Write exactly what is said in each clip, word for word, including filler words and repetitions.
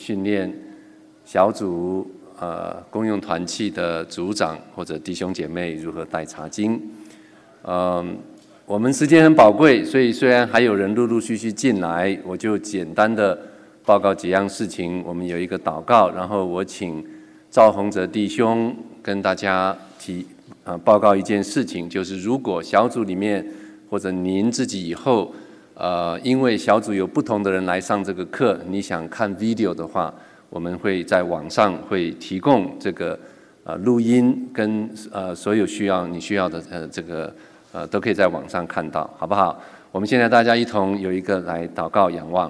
训练小组、呃公用团契的组长或者弟兄姐妹如何带查经。嗯，我们时间很宝贵，所以虽然还有人陆陆续续进来，我就简单的报告几样事情。我们有一个祷告，然后我请赵宏哲弟兄跟大家提呃报告一件事情，就是如果小组里面或者您自己以后呃因为小组有不同的人来上这个课，你想看 video 的话，我们会在网上会提供这个呃录音跟呃所有需要你需要的呃这个呃都可以在网上看到，好不好？我们现在大家一同有一个来祷告仰望。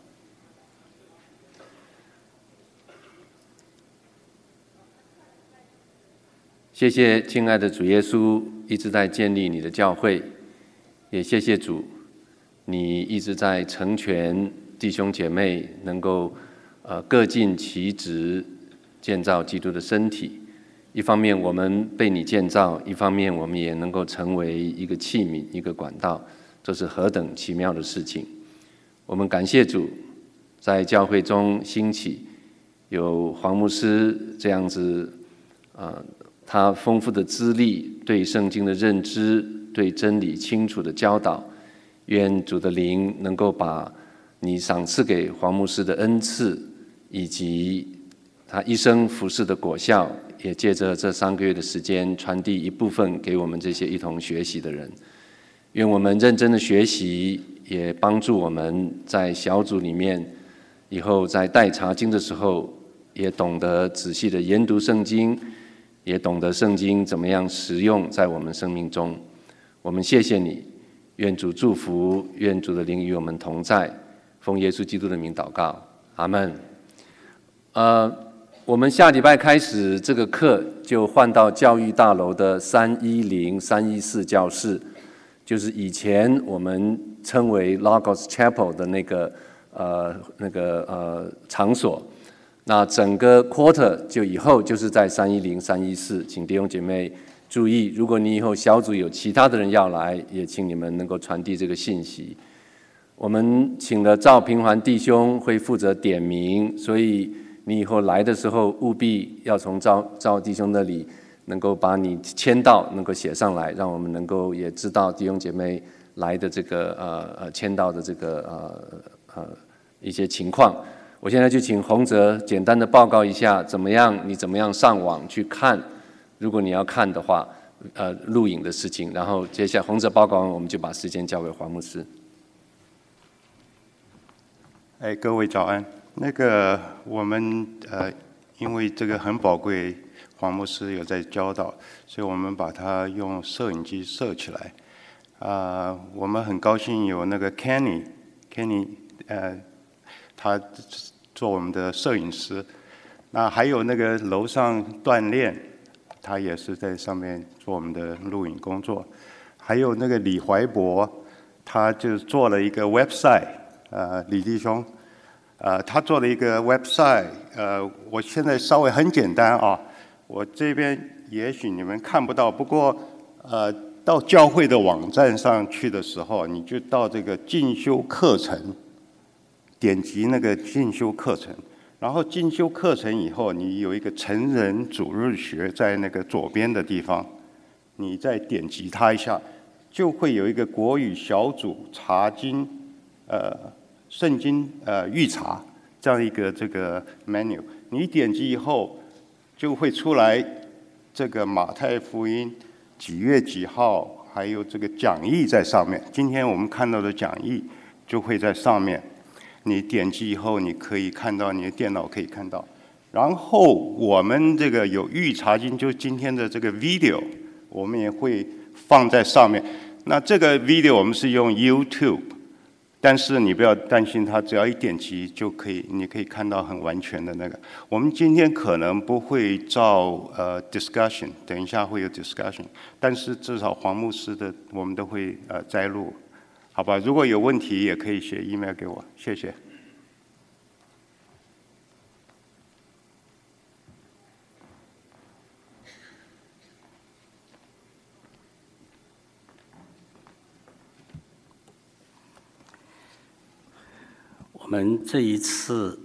谢谢亲爱的主耶稣，一直在建立你的教会，也谢谢主，你一直在成全弟兄姐妹，能够呃各尽其职，建造基督的身体。一方面我们被你建造，一方面我们也能够成为一个器皿，一个管道，这是何等奇妙的事情！我们感谢主，在教会中兴起有黄牧师这样子，呃。他丰富的资历，对圣经的认知，对真理清楚的教导，愿主的灵能够把你赏赐给黄牧师的恩赐，以及他一生服侍的果效，也借着这三个月的时间传递一部分给我们这些一同学习的人。愿我们认真的学习，也帮助我们在小组里面，以后在带查经的时候，也懂得仔细的研读圣经，也懂得圣经怎么样实用在我们生命中。我们谢谢你，愿主祝福，愿主的灵与我们同在，奉耶稣基督的名祷告，阿们。呃，我们下礼拜开始这个课就换到教育大楼的三一零、三一四教室，就是以前我们称为 Logos Chapel 的那个呃那个呃场所。那整个 quarter 就以后就是在三一零、三一四，请弟兄姐妹注意，如果你以后小组有其他的人要来，也请你们能够传递这个信息。我们请了赵平环弟兄会负责点名，所以你以后来的时候务必要从赵赵弟兄那里能够把你签到能够写上来，让我们能够也知道弟兄姐妹来的这个呃呃签到的这个呃呃一些情况。我现在就请洪哲简单的报告一下，怎么样？你怎么样上网去看？如果你要看的话，呃，录影的事情。然后接下来洪哲报告完，我们就把时间交给黄牧师。 哎，各位早安。那个我们呃，因为这个很宝贵，黄牧师有在教导，所以我们把它用摄影机摄起来。啊、呃，我们很高兴有那个 Kenny，Kenny， 呃，他做我们的摄影师。那还有那个楼上锻炼，他也是在上面做我们的录影工作。还有那个李怀博，他就做了一个 website， 呃，李弟兄，呃，他做了一个 website， 呃，我现在稍微很简单啊，我这边也许你们看不到，不过呃，到教会的网站上去的时候，你就到这个进修课程，点击那个进修课程。然后进修课程以后，你有一个成人主日学在那个左边的地方，你再点击它一下，就会有一个国语小组查经，呃，圣经呃预查这样一个这个 menu。你点击以后，就会出来这个马太福音几月几号，还有这个讲义在上面。今天我们看到的讲义就会在上面。你点击以后，你可以看到，你的电脑可以看到。然后我们这个有预查经，就今天的这个 video， 我们也会放在上面。那这个 video 我们是用 YouTube， 但是你不要担心，它只要一点击就可以，你可以看到很完全的那个。我们今天可能不会照呃 discussion， 等一下会有 discussion， 但是至少黄牧师的我们都会呃摘录。好吧，如果有问题也可以写 email 给我，谢谢。 我们这一次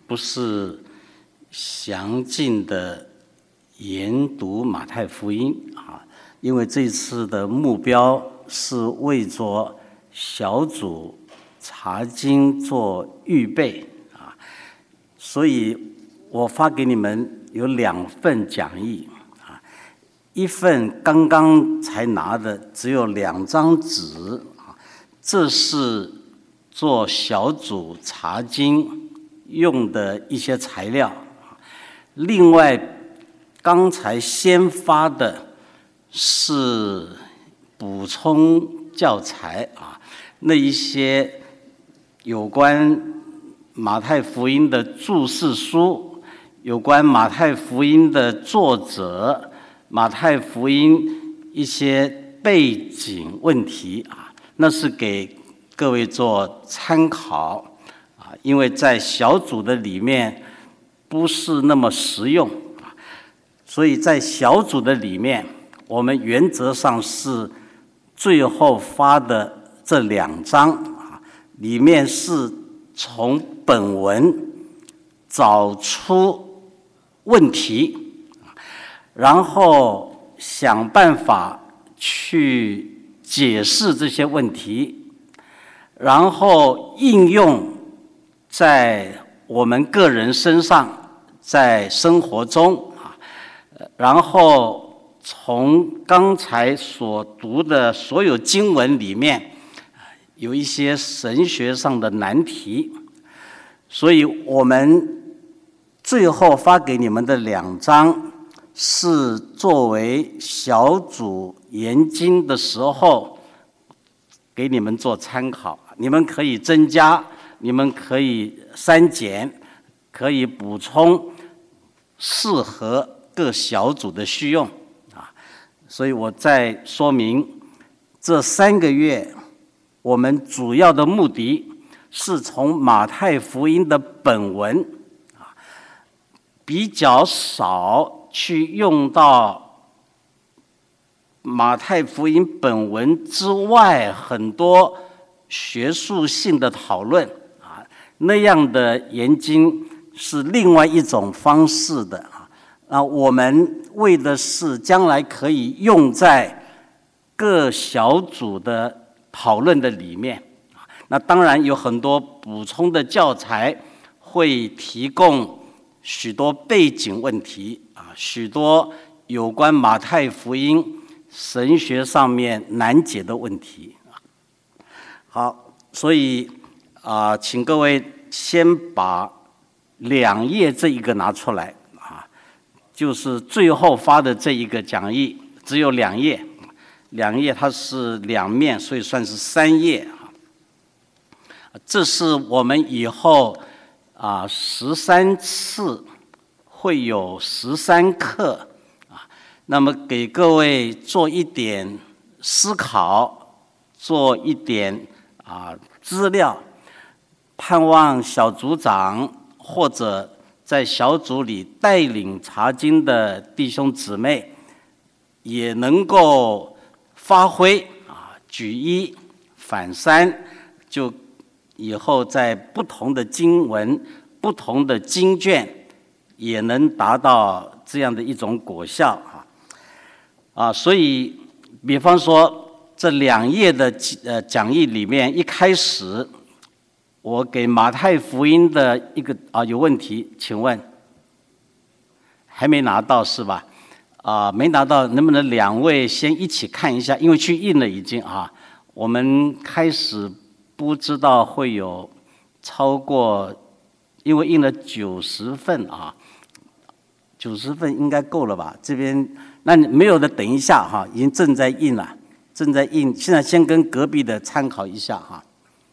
不是详尽的研读马太福音啊，因为这次的目标是为着小组查经做预备啊，所以我发给你们有两份讲义啊，一份刚刚才拿的只有两张纸啊，这是做小组查经用的一些材料。另外，刚才先发的是补充教材啊，那一些有关马太福音的注释书，有关马太福音的作者，马太福音一些背景问题啊，那是给各位做参考啊，因为在小组的里面不是那么实用啊，所以在小组的里面，我们原则上是最后发的这两章啊，里面是从本文找出问题，然后想办法去解释这些问题，然后应用在我们个人身上，在生活中啊，然后从刚才所读的所有经文里面，有一些神学上的难题，所以我们最后发给你们的两章是作为小组研经的时候给你们做参考，你们可以增加，你们可以删减，可以补充，适合各小组的需用啊。所以我再说明，这三个月我们主要的目的是从马太福音的本文啊，比较少去用到马太福音本文之外很多学术性的讨论啊，那样的研经是另外一种方式的啊。啊，我们为的是将来可以用在各小组的讨论的里面啊。那当然有很多补充的教材会提供许多背景问题啊，许多有关马太福音神学上面难解的问题。好，所以啊，请各位先把两页这一个拿出来啊，就是最后发的这一个讲义，只有两页，两页它是两面，所以算是三页啊。这是我们以后啊十三次会有十三课啊，那么给各位做一点思考，做一点啊资料，盼望小组长或者在小组里带领查经的弟兄姊妹也能够发挥啊，举一反三，就以后在不同的经文、不同的经卷也能达到这样的一种果效啊！啊，所以，比方说这两页的呃讲义里面，一开始我给马太福音的一个啊有问题，请问还没拿到是吧？啊，没拿到，能不能两位先一起看一下？因为去印了已经啊，我们开始不知道会有超过，因为印了九十份啊。九十份应该够了吧？这边那你没有的，等一下哈，已经正在印了，正在印。现在先跟隔壁的参考一下哈。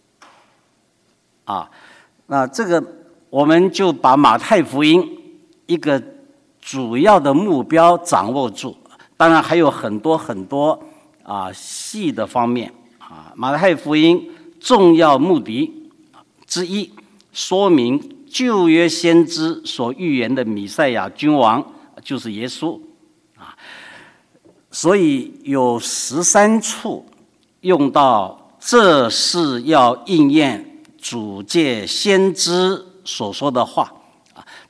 啊，那这个我们就把马太福音一个主要的目标掌握住，当然还有很多很多啊细的方面啊。马太福音重要目的之一，说明旧约先知所预言的弥赛亚君王就是耶稣啊，所以有十三处用到这是要应验主借先知所说的话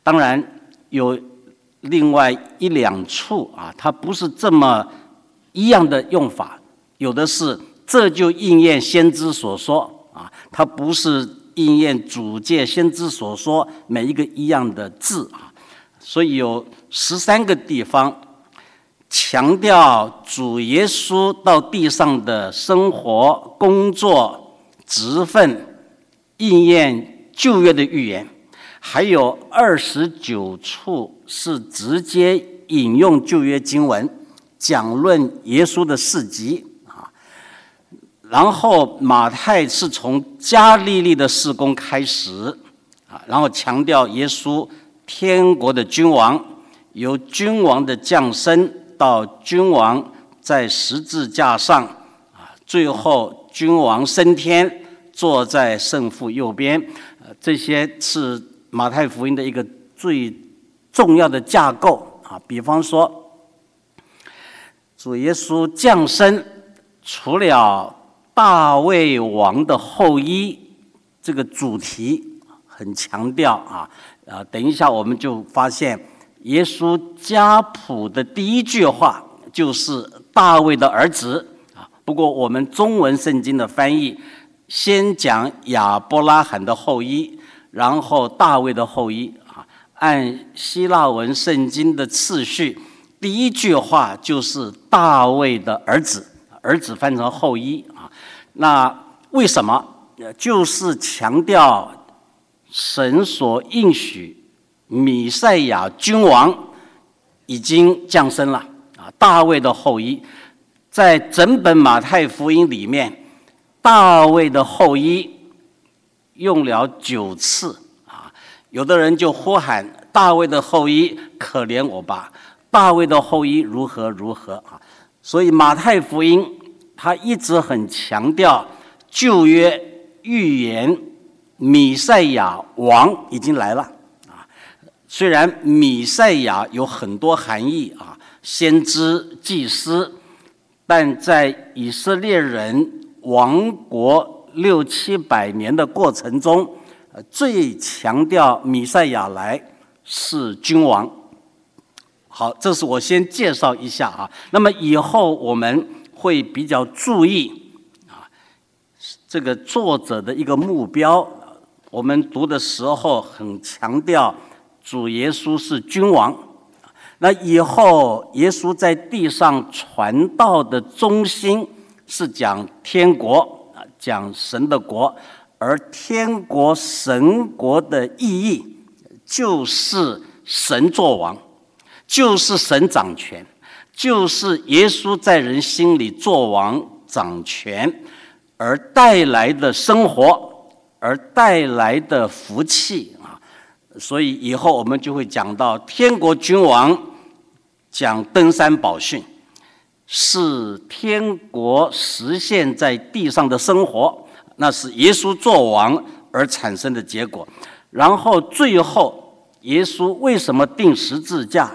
当然有另外一两处啊，它不是这么一样的用法，有的是这就应验先知所说啊，它不是应验主借先知所说每一个一样的字啊，所以有十三个地方强调主耶稣到地上的生活、工作、职分，应验旧约的预言。还有二十九处是直接引用旧约经文，讲论耶稣的事迹啊。然后马太是从加利利的事工开始啊，然后强调耶稣天国的君王，由君王的降生到君王在十字架上啊，最后君王升天，坐在圣父右边。呃，这些是马太福音的一个最重要的架构啊，比方说，主耶稣降生，除了大卫王的后裔这个主题很强调啊，啊，等一下我们就发现，耶稣家谱的第一句话就是大卫的儿子啊。不过我们中文圣经的翻译，先讲亚伯拉罕的后裔。然后大卫的后裔啊，按希腊文圣经的次序，第一句话就是大卫的儿子，儿子翻成后裔啊。那为什么？就是强调神所应许弥赛亚君王已经降生了啊，大卫的后裔，在整本马太福音里面，大卫的后裔用了九次啊，有的人就呼喊大卫的后裔可怜我吧，大卫的后裔如何如何啊。所以马太福音他一直很强调旧约预言弥赛亚王已经来了啊。虽然弥赛亚有很多含义啊，先知、祭司，但在以色列人亡国六七百年的过程中，最强调弥赛亚来是君王。好，这是我先介绍一下啊。那么以后我们会比较注意啊，这个作者的一个目标。我们读的时候很强调主耶稣是君王。那以后耶稣在地上传道的中心是讲天国。讲神的国，而天国神国的意义就是神作王，就是神掌权，就是耶稣在人心里作王掌权而带来的生活，而带来的福气啊。所以以后我们就会讲到天国君王，讲登山宝训，是天国实现在地上的生活，那是耶稣作王而产生的结果。然后最后，耶稣为什么钉十字架？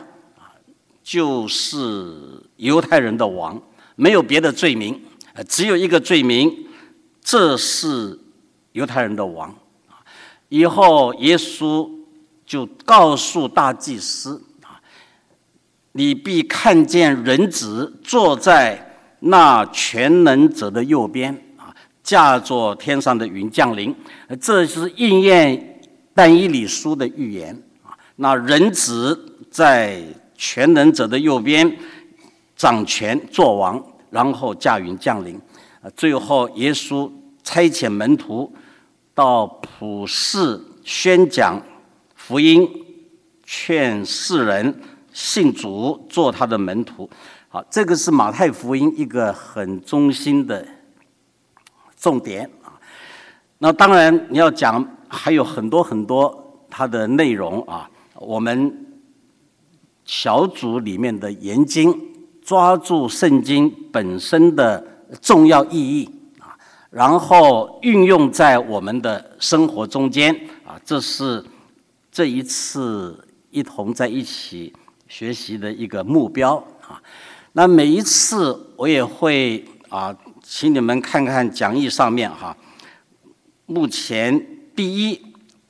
就是犹太人的王，没有别的罪名，只有一个罪名，这是犹太人的王。以后耶稣就告诉大祭司，你必看见人子坐在那全能者的右边啊，驾着天上的云降临。这是应验但以理书的预言啊。那人子在全能者的右边掌权作王，然后驾云降临。最后耶稣差遣门徒到普世宣讲福音，劝世人信主，做他的门徒。好，这个是马太福音一个很中心的重点啊。那当然你要讲还有很多很多它的内容啊。我们小组里面的研经，抓住圣经本身的重要意义啊，然后运用在我们的生活中间啊，这是这一次一同在一起学习的一个目标啊。那每一次我也会啊，请你们看看讲义上面哈。目前第一，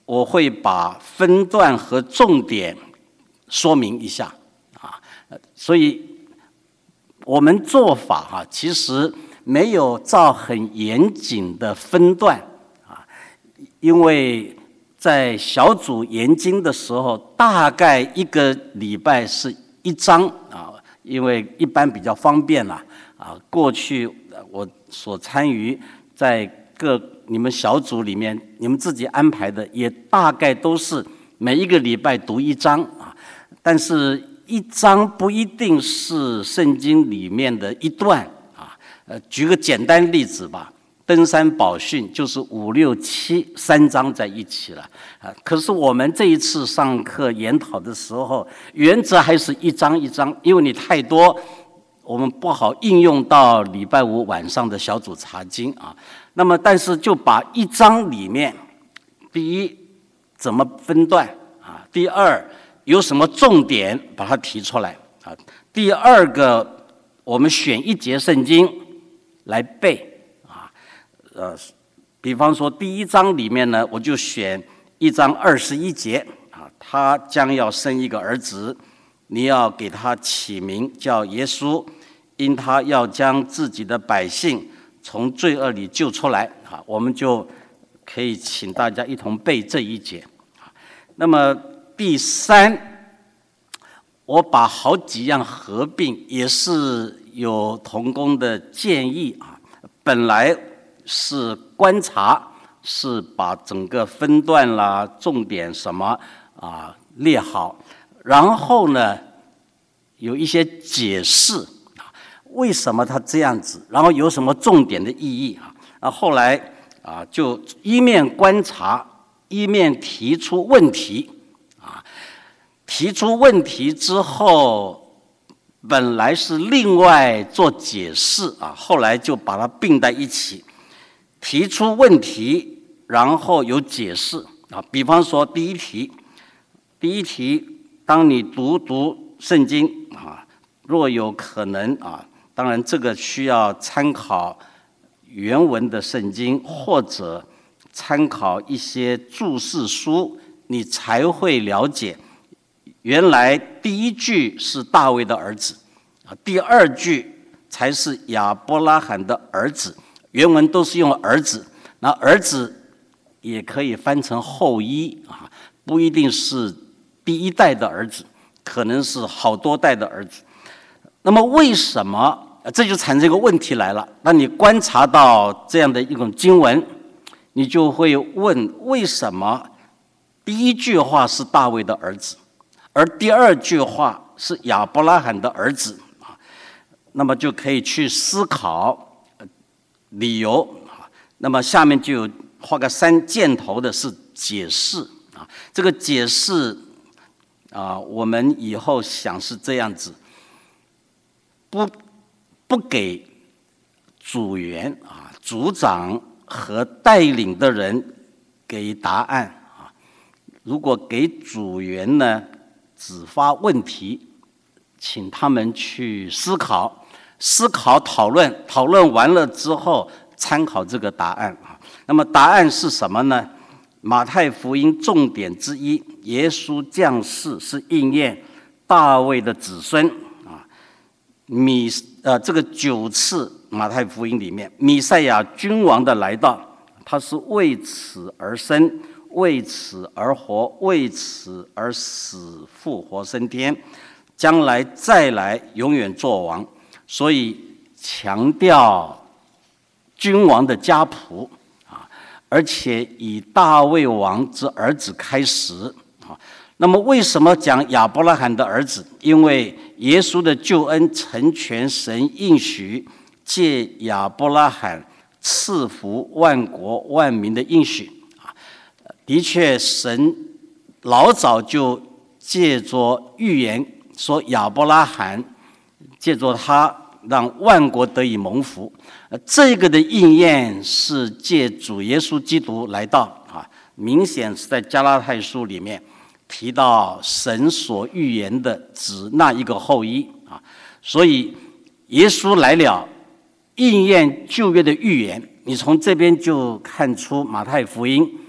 我会把分段和重点说明一下啊。所以我们做法哈，其实没有照很严谨的分段啊，因为在小组研经的时候，大概一个礼拜是一章啊，因为一般比较方便啦啊。过去我所参与在各你们小组里面，你们自己安排的也大概都是每一个礼拜读一章啊，但是一章不一定是圣经里面的一段啊。呃，举个简单例子吧，登山宝训就是五六七三章在一起了啊。可是我们这一次上课研讨的时候，原则还是一章一章，因为你太多，我们不好应用到礼拜五晚上的小组查经啊。那么，但是就把一章里面，第一怎么分段啊？第二有什么重点，把它提出来啊？第二个，我们选一节圣经来背啊。呃，比方说第一章里面呢，我就选一章二十一节啊，他将要生一个儿子，你要给他起名叫耶稣，因他要将自己的百姓从罪恶里救出来啊，我们就可以请大家一同背这一节。那么第三，我把好几样合并，也是有同工的建议啊。本来是观察，是把整个分段啦、重点什么啊列好，然后呢有一些解释。为什么他这样子？然后有什么重点的意义啊？啊，后来啊，就一面观察，一面提出问题啊。提出问题之后，本来是另外做解释啊，后来就把它并在一起。提出问题，然后有解释啊。比方说第一题，第一题，当你读读圣经啊，若有可能啊。当然，这个需要参考原文的圣经，或者参考一些注释书，你才会了解，原来第一句是大卫的儿子，啊，第二句才是亚伯拉罕的儿子。原文都是用儿子，那儿子也可以翻成后裔啊，不一定是第一代的儿子，可能是好多代的儿子。那么为什么？这就产生一个问题来了。那你观察到这样的一种经文，你就会问：为什么第一句话是大卫的儿子，而第二句话是亚伯拉罕的儿子啊？那么就可以去思考理由啊。那么下面就有画个三箭头的是解释啊。这个解释啊，我们以后想是这样子，不。不给组员啊、组长和带领的人给答案啊。如果给组员呢，只发问题，请他们去思考、思考、讨论，讨论完了之后参考这个答案啊。那么答案是什么呢？马太福音重点之一，耶稣降世是应验大卫的子孙啊。米呃，这个九次马太福音里面，弥赛亚君王的来到，他是为此而生，为此而活，为此而死，复活升天，将来再来永远做王。所以强调君王的家谱啊，而且以大卫王之儿子开始啊。那么为什么讲亚伯拉罕的儿子？因为耶稣的救恩成全神应许借亚伯拉罕赐福万国万民的应许啊。的确，神老早就借着预言说亚伯拉罕借着他让万国得以蒙福。这个的应验是借主耶稣基督来到啊，明显是在加拉太书里面提到神所预言的指那一个后裔啊，所以耶稣来了，应验旧约的预言。你从这边就看出马太福音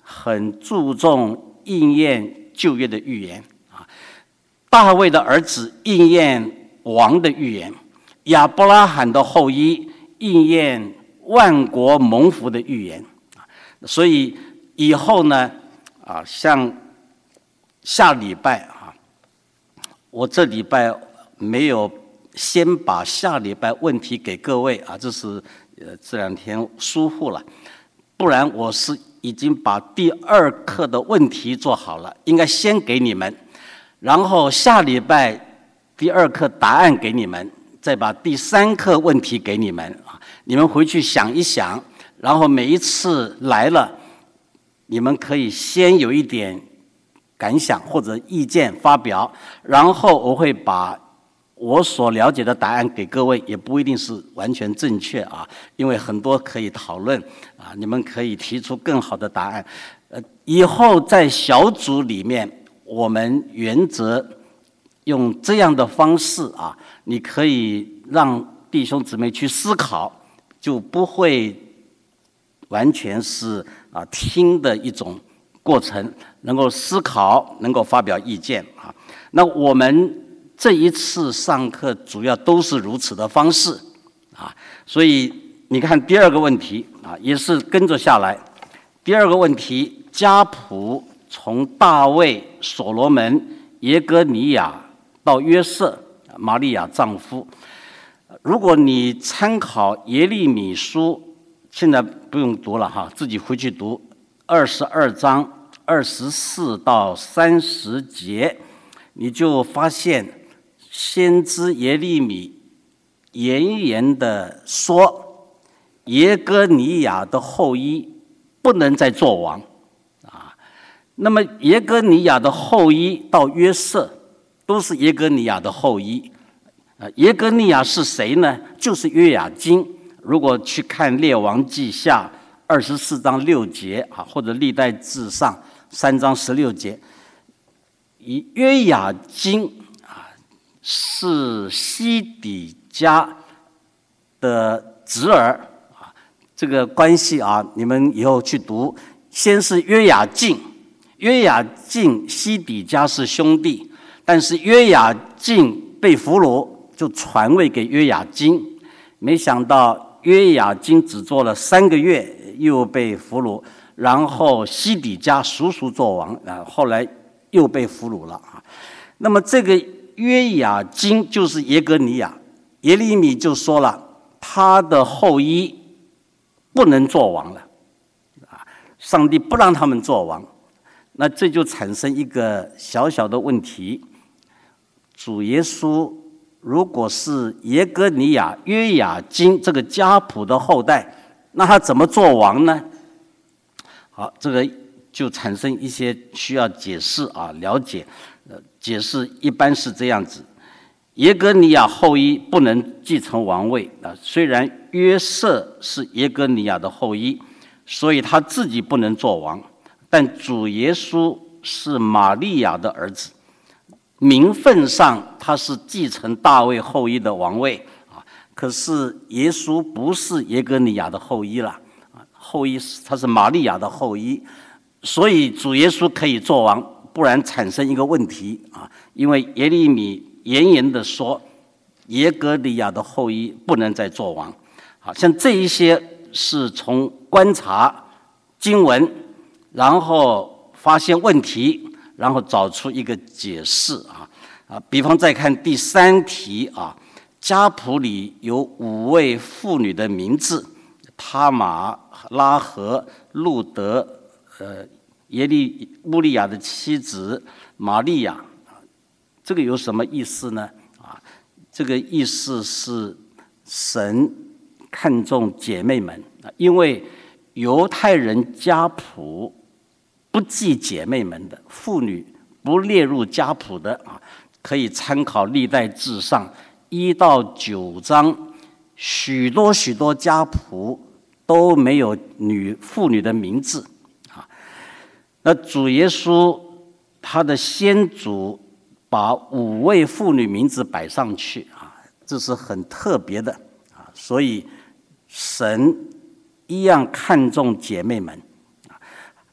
很注重应验旧约的预言啊，大卫的儿子应验王的预言，亚伯拉罕的后裔应验万国蒙福的预言啊。所以以后呢，啊，像下礼拜啊，我这礼拜没有先把下礼拜问题给各位啊，这是呃这两天疏忽了，不然我是已经把第二课的问题做好了，应该先给你们，然后下礼拜第二课答案给你们，再把第三课问题给你们啊，你们回去想一想，然后每一次来了，你们可以先有一点感想或者意见发表，然后我会把我所了解的答案给各位，也不一定是完全正确啊，因为很多可以讨论啊，你们可以提出更好的答案。呃，以后在小组里面，我们原则用这样的方式啊，你可以让弟兄姊妹去思考，就不会完全是啊听的一种过程，能够思考，能够发表意见啊。那我们这一次上课主要都是如此的方式啊，所以你看第二个问题啊，也是跟着下来。第二个问题，家谱从大卫、所罗门、耶哥尼亚到约瑟、玛利亚丈夫。如果你参考耶利米书，现在不用读了哈，自己回去读二十二章二十四到三十节，你就发现先知耶利米严严的说，耶哥尼亚的后裔不能再做王啊。那么耶哥尼亚的后裔到约瑟，都是耶哥尼亚的后裔。啊，耶哥尼亚是谁呢？就是约雅斤。如果去看列王记下二十四章六节啊，或者历代志上三章十六节，以约雅斤是西底家的侄儿啊，这个关系啊，你们以后去读。先是约雅敬，约雅敬西底家是兄弟，但是约雅敬被俘虏，就传位给约雅斤。没想到约雅斤只做了三个月，又被俘虏，然后西底家叔叔做王啊，后来又被俘虏了啊。那么这个约雅斤就是耶哥尼亚，耶利米就说了，他的后裔不能做王了，啊，上帝不让他们做王，那这就产生一个小小的问题：主耶稣如果是耶哥尼亚、约雅斤这个家谱的后代，那他怎么做王呢？好，这个就产生一些需要解释啊，了解。呃，解释一般是这样子：耶哥尼亚后裔不能继承王位啊。虽然约瑟是耶哥尼亚的后裔，所以他自己不能做王，但主耶稣是玛利亚的儿子，名分上他是继承大卫后裔的王位啊。可是耶稣不是耶哥尼亚的后裔了啊，后裔他是玛利亚的后裔，所以主耶稣可以做王。不然产生一个问题啊，因为耶利米严严的说，耶哥尼亚的后裔不能再做王。好像这一些是从观察经文，然后发现问题，然后找出一个解释啊啊。比方再看第三题啊，家谱里有五位妇女的名字：他玛、拉合、路德，呃。耶利乌利亚的妻子玛利亚，这个有什么意思呢？啊，这个意思是神看重姐妹们啊，因为犹太人家谱不记姐妹们的，妇女不列入家谱的啊，可以参考历代志上一到九章，许多许多家谱都没有女妇女的名字。那主耶稣他的先祖把五位妇女名字摆上去啊，这是很特别的啊，所以神一样看重姐妹们啊。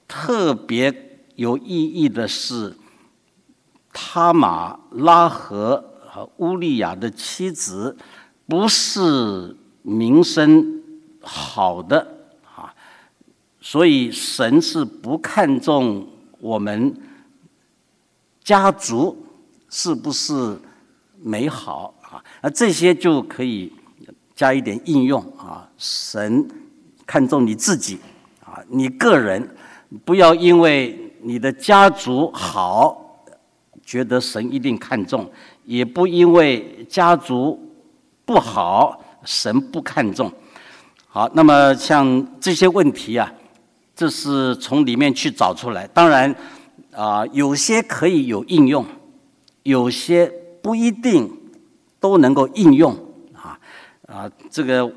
特别有意义的是，他玛、拉合和乌利亚的妻子不是名声好的啊，所以神是不看重我们家族是不是美好啊，那这些就可以加一点应用啊。神看重你自己啊，你个人不要因为你的家族好，觉得神一定看重，也不因为家族不好，神不看重。好，那么像这些问题啊，这是从里面去找出来。当然啊、呃，有些可以有应用，有些不一定都能够应用啊啊，这个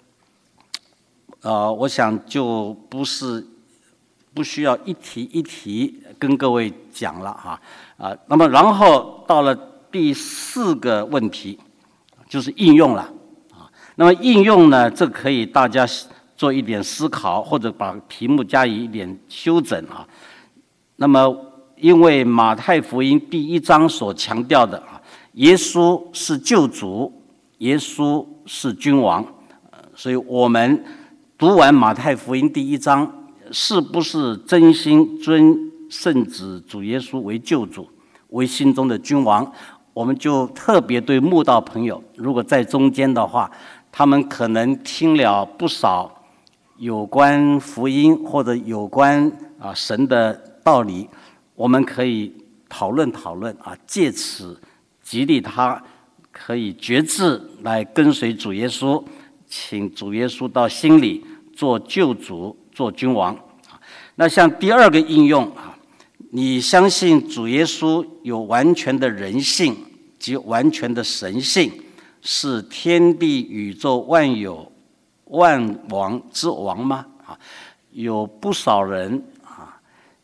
呃，我想就不是不需要一题一题跟各位讲了哈啊。那么然后到了第四个问题，就是应用了啊。那么应用呢，这可以大家做一点思考，或者把题目加以一点修整啊。那么因为马太福音第一章所强调的啊，耶稣是救主，耶稣是君王，所以我们读完马太福音第一章，是不是真心尊圣子主耶稣为救主，为心中的君王？我们就特别对慕道朋友，如果在中间的话，他们可能听了不少有关福音或者有关啊神的道理，我们可以讨论讨论啊，借此激励他可以决志来跟随主耶稣，请主耶稣到心里做救主，做君王。那像第二个应用啊，你相信主耶稣有完全的人性及完全的神性，是天地宇宙万有万王之王吗？啊，有不少人啊，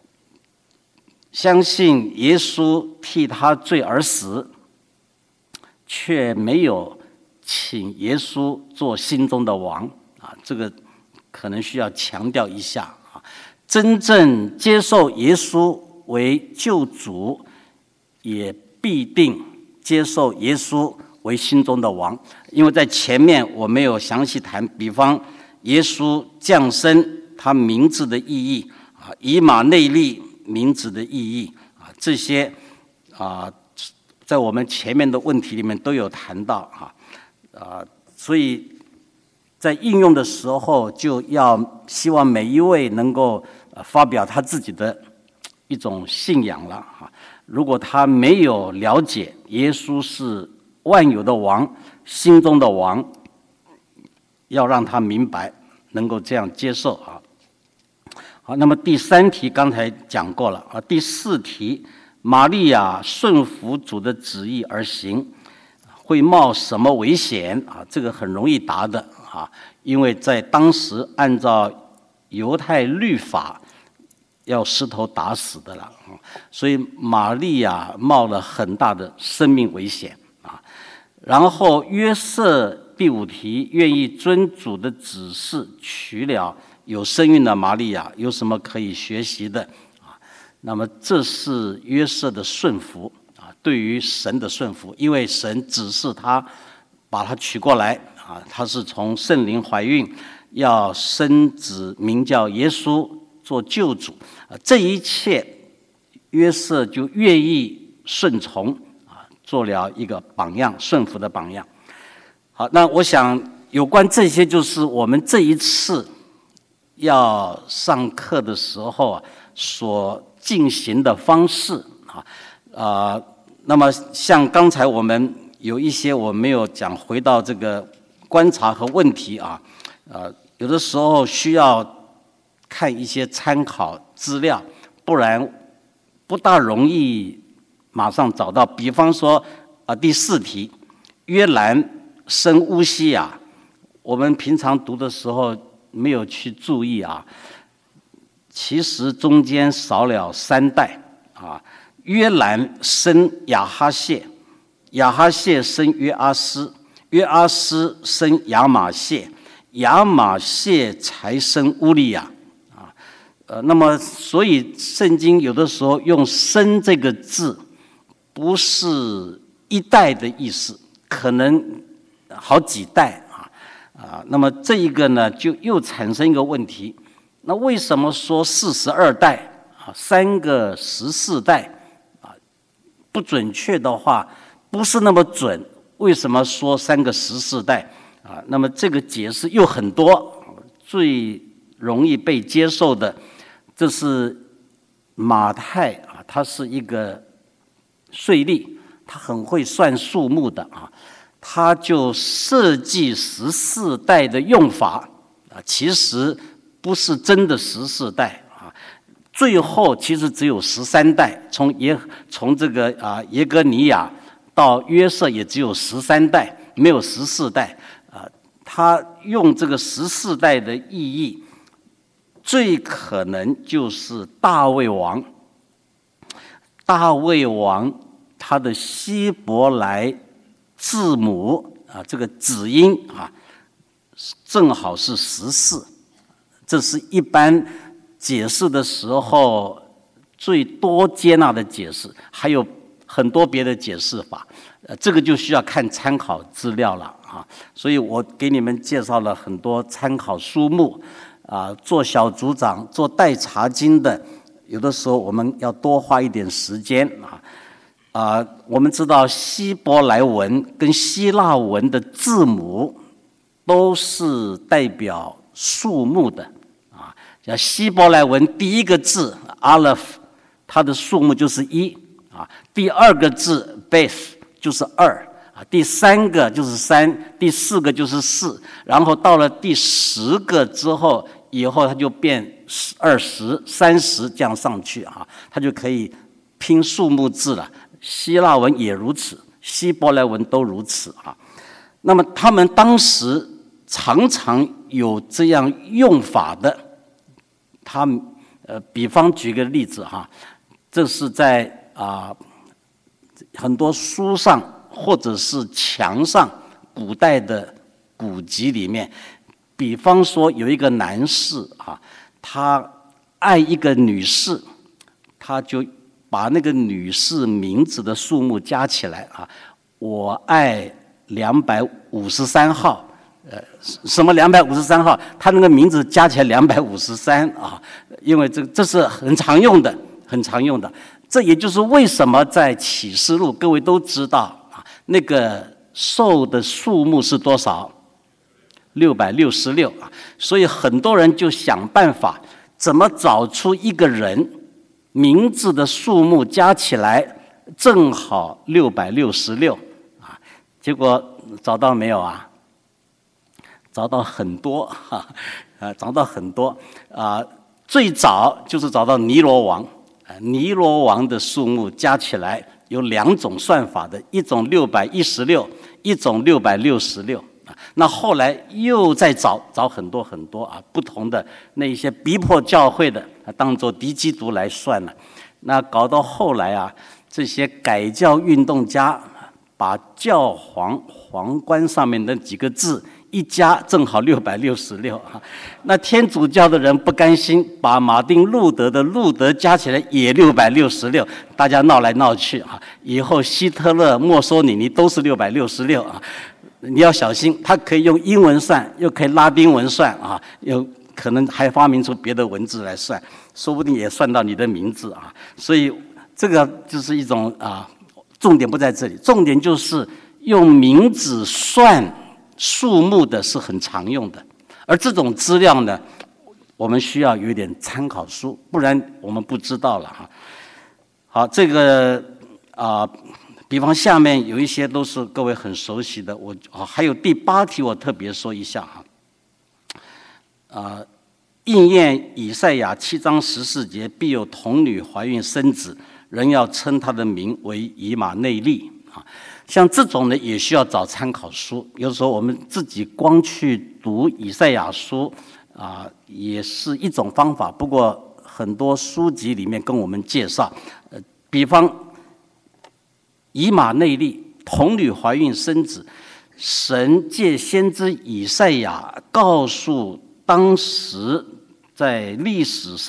相信耶稣替他罪而死，却没有请耶稣做心中的王啊，这个可能需要强调一下啊。真正接受耶稣为救主，也必定接受耶稣为心中的王。因为在前面我没有详细谈，比方耶稣降生他名字的意义啊，以马内利名字的意义啊，这些啊，在我们前面的问题里面都有谈到啊啊，所以在应用的时候，就要希望每一位能够发表他自己的一种信仰了啊。如果他没有了解耶稣是万有的王，心中的王，要让他明白，能够这样接受啊。好，那么第三题刚才讲过了啊。第四题，玛利亚顺服主的旨意而行，会冒什么危险啊？这个很容易答的啊，因为在当时按照犹太律法要石头打死的了，所以玛利亚冒了很大的生命危险啊。然后约瑟第五题，愿意遵主的指示娶了有身孕的玛利亚，有什么可以学习的啊？那么这是约瑟的顺服啊，对于神的顺服，因为神指示他把他娶过来啊，他是从圣灵怀孕，要生子名叫耶稣做救主啊，这一切约瑟就愿意顺从啊，做了一个榜样，顺服的榜样。好，那我想有关这些，就是我们这一次要上课的时候啊所进行的方式啊，呃，那么像刚才我们有一些我没有讲，回到这个观察和问题啊，呃，有的时候需要看一些参考资料，不然不大容易马上找到。比方说啊、呃，第四题，约兰生乌西雅，我们平常读的时候没有去注意啊，其实中间少了三代啊。约兰生亚哈谢，亚哈谢生约阿斯，约阿斯生亚玛谢，亚玛谢才生乌利亚啊。 呃，那么所以圣经有的时候用生这个字，不是一代的意思，可能好几代啊啊。那么这一个呢，就又产生一个问题，那为什么说四十二代啊，三个十四代啊？不准确的话，不是那么准。为什么说三个十四代啊？那么这个解释又很多，最容易被接受的，这是马太啊，他是一个税吏，他很会算数目的啊，他就设计十四代的用法啊，其实不是真的十四代啊，最后其实只有十三代，从耶从这个啊耶哥尼亚到约瑟也只有十三代，没有十四代啊。他用这个十四代的意义，最可能就是大卫王。大卫王他的希伯来字母啊，这个子音啊，正好是十四。这是一般解释的时候最多接纳的解释，还有很多别的解释法，呃，这个就需要看参考资料了啊。所以我给你们介绍了很多参考书目，啊，做小组长、做带查经的，有的时候我们要多花一点时间啊。啊，我们知道希伯来文跟希腊文的字母都是代表数目的啊。像希伯来文第一个字 Aleph， 它的数目就是一。啊，第二个字 beth 就是二啊，第三个就是三，第四个就是四，然后到了第十个之后，以后它就变二十、三十这样上去啊，它就可以拼数目字了。希腊文也如此，希伯来文都如此啊。那么他们当时常常有这样用法的，他们呃，比方举个例子哈，这是在。啊，很多书上或者是墙上，古代的古籍里面，比方说有一个男士啊，他爱一个女士，他就把那个女士名字的数目加起来啊，我爱两百五十三号，呃，什么两百五十三号？他那个名字加起来两百五十三啊，因为这这是很常用的，很常用的。这也就是为什么在启示录，各位都知道啊，那个兽的数目是多少？六百六十六啊。所以很多人就想办法，怎么找出一个人名字的数目加起来正好六百六十六啊。结果找到没有啊？找到很多哈，啊，找到很多啊。最早就是找到尼罗王。尼罗王的数目加起来有两种算法的，一种六百一十六，一种六百六十六。那后来又再找找很多很多啊，不同的那一些逼迫教会的，当作敌基督来算了。那搞到后来啊，这些改教运动家把教皇皇冠上面那几个字一加，正好六百六十六啊。那天主教的人不甘心，把马丁路德的路德加起来也六百六十六，大家闹来闹去啊。以后希特勒、墨索里尼都是六百六十六啊。你要小心，他可以用英文算，又可以拉丁文算啊，有可能还发明出别的文字来算，说不定也算到你的名字啊。所以这个就是一种啊，重点不在这里，重点就是用名字算数目的是很常用的，而这种资料呢，我们需要有一点参考书，不然我们不知道了哈。好，这个啊、呃，比方下面有一些都是各位很熟悉的，我啊还有第八题我特别说一下哈。啊、呃，应验以赛亚七章十四节，必有童女怀孕生子，人要称他的名为以马内利啊。像这种呢，也需要找参考书。有时候我们自己光去读以赛亚书啊，也是一种方法。不过很多书籍里面跟我们介绍，呃，比方以马内利，童女怀孕生子，神借先知以赛亚告诉当时在历史上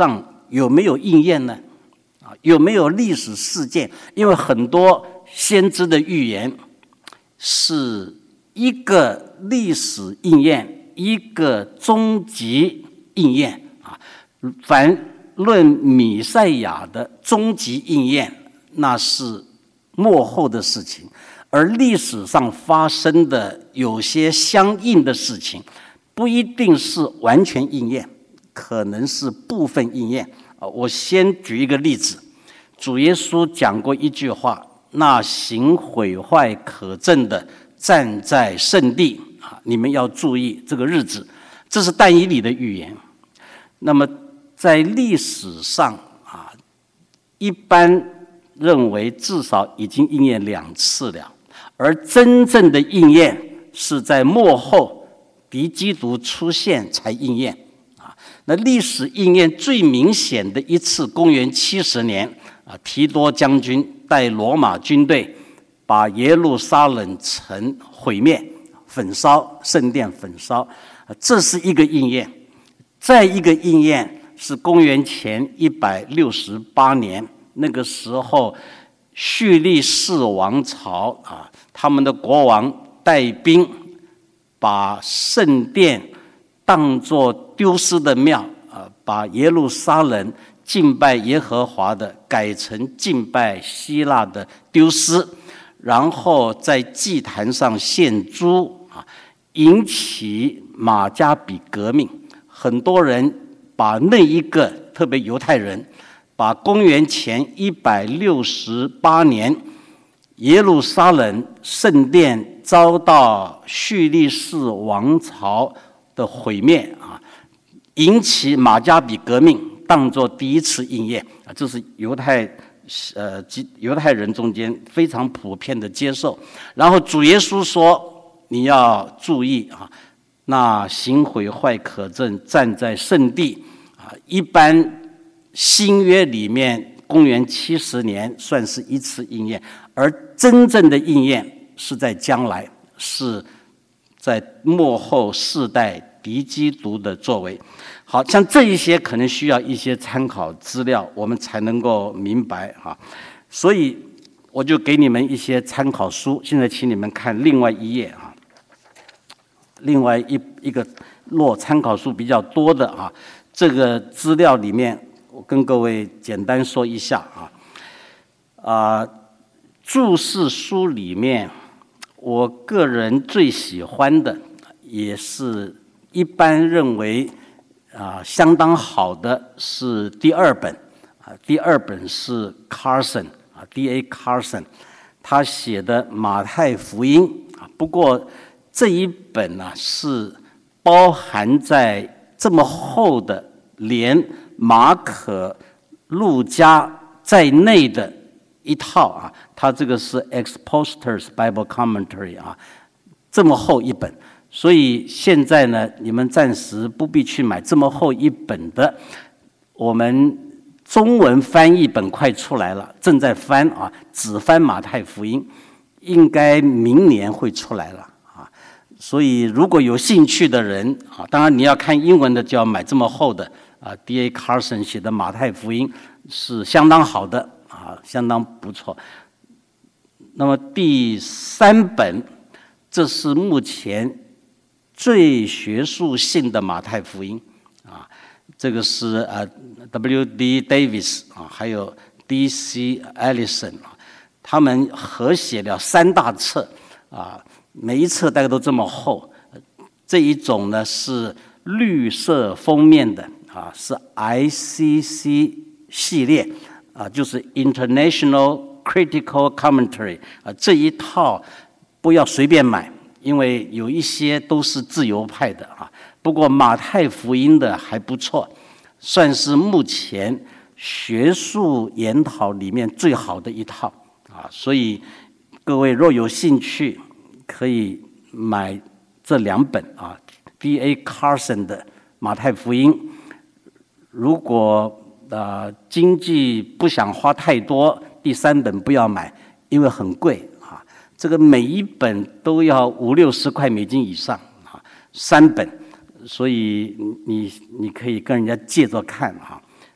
有没有应验呢？啊，有没有历史事件？因为很多先知的预言是一个历史应验，一个终极应验啊。凡论弥赛亚的终极应验，那是末后的事情，而历史上发生的有些相应的事情，不一定是完全应验，可能是部分应验。我先举一个例子，主耶稣讲过一句话：那行毁坏可憎的站在圣地啊，你们要注意这个日子。这是但以理的预言。那么在历史上啊，一般认为至少已经应验两次了，而真正的应验是在末后敌基督出现才应验啊。那历史应验最明显的一次，公元七十年啊，提多将军带罗马军队把耶路撒冷城毁灭、焚烧，圣殿焚烧，这是一个应验。再一个应验是公元前一百六十八年，那个时候叙利士王朝啊，他们的国王带兵把圣殿当作丢失的庙啊，把耶路撒冷敬拜耶和华的改成敬拜希腊的丢失，然后在祭坛上献猪啊，引起马加比革命。很多人把那一个，特别犹太人，把公元前一百六十八年耶路撒冷圣殿遭到叙利士王朝的毁灭啊，引起马加比革命，当作第一次应验啊，这是犹太呃犹太人中间非常普遍的接受。然后主耶稣说：“你要注意啊。”那行毁坏可憎站在圣地啊，一般新约里面公元七十年算是一次应验，而真正的应验是在将来，是在末后世代敌基督的作为。好像这一些可能需要一些参考资料，我们才能够明白哈。所以我就给你们一些参考书，现在请你们看另外一页啊。另外一一个落参考书比较多的啊，这个资料里面，我跟各位简单说一下啊。啊，注释书里面，我个人最喜欢的，也是一般认为啊相当好的是第二本啊，第二本是 Carson 啊 ，D A Carson 他写的马太福音啊，不过。这一本呢、啊、是包含在这么厚的连马可、路加在内的一套啊，它这个是 Expositor's Bible Commentary 啊，这么厚一本，所以现在呢，你们暂时不必去买这么厚一本的，我们中文翻译本快出来了，正在翻啊，只翻马太福音，应该明年会出来了。所以，如果有兴趣的人啊，当然你要看英文的就要买这么厚的啊。D A Carson 写的《马太福音》是相当好的啊，相当不错。那么第三本，这是目前最学术性的《马太福音》啊，这个是呃 W D Davis 啊，还有 D C Ellison 啊，他们合写了三大册啊。每一册大概都这么厚，这一种呢是绿色封面的啊，是 I C C 系列啊，就是 International Critical Commentary 啊，这一套不要随便买，因为有一些都是自由派的啊。不过马太福音的还不错，算是目前学术研讨里面最好的一套啊，所以各位若有兴趣。可以买这两本啊 ，D A Carson 的《马太福音》。如果呃经济不想花太多，第三本不要买，因为很贵啊。这个每一本都要五六十块美金以上啊，三本，所以你你可以跟人家借着看啊。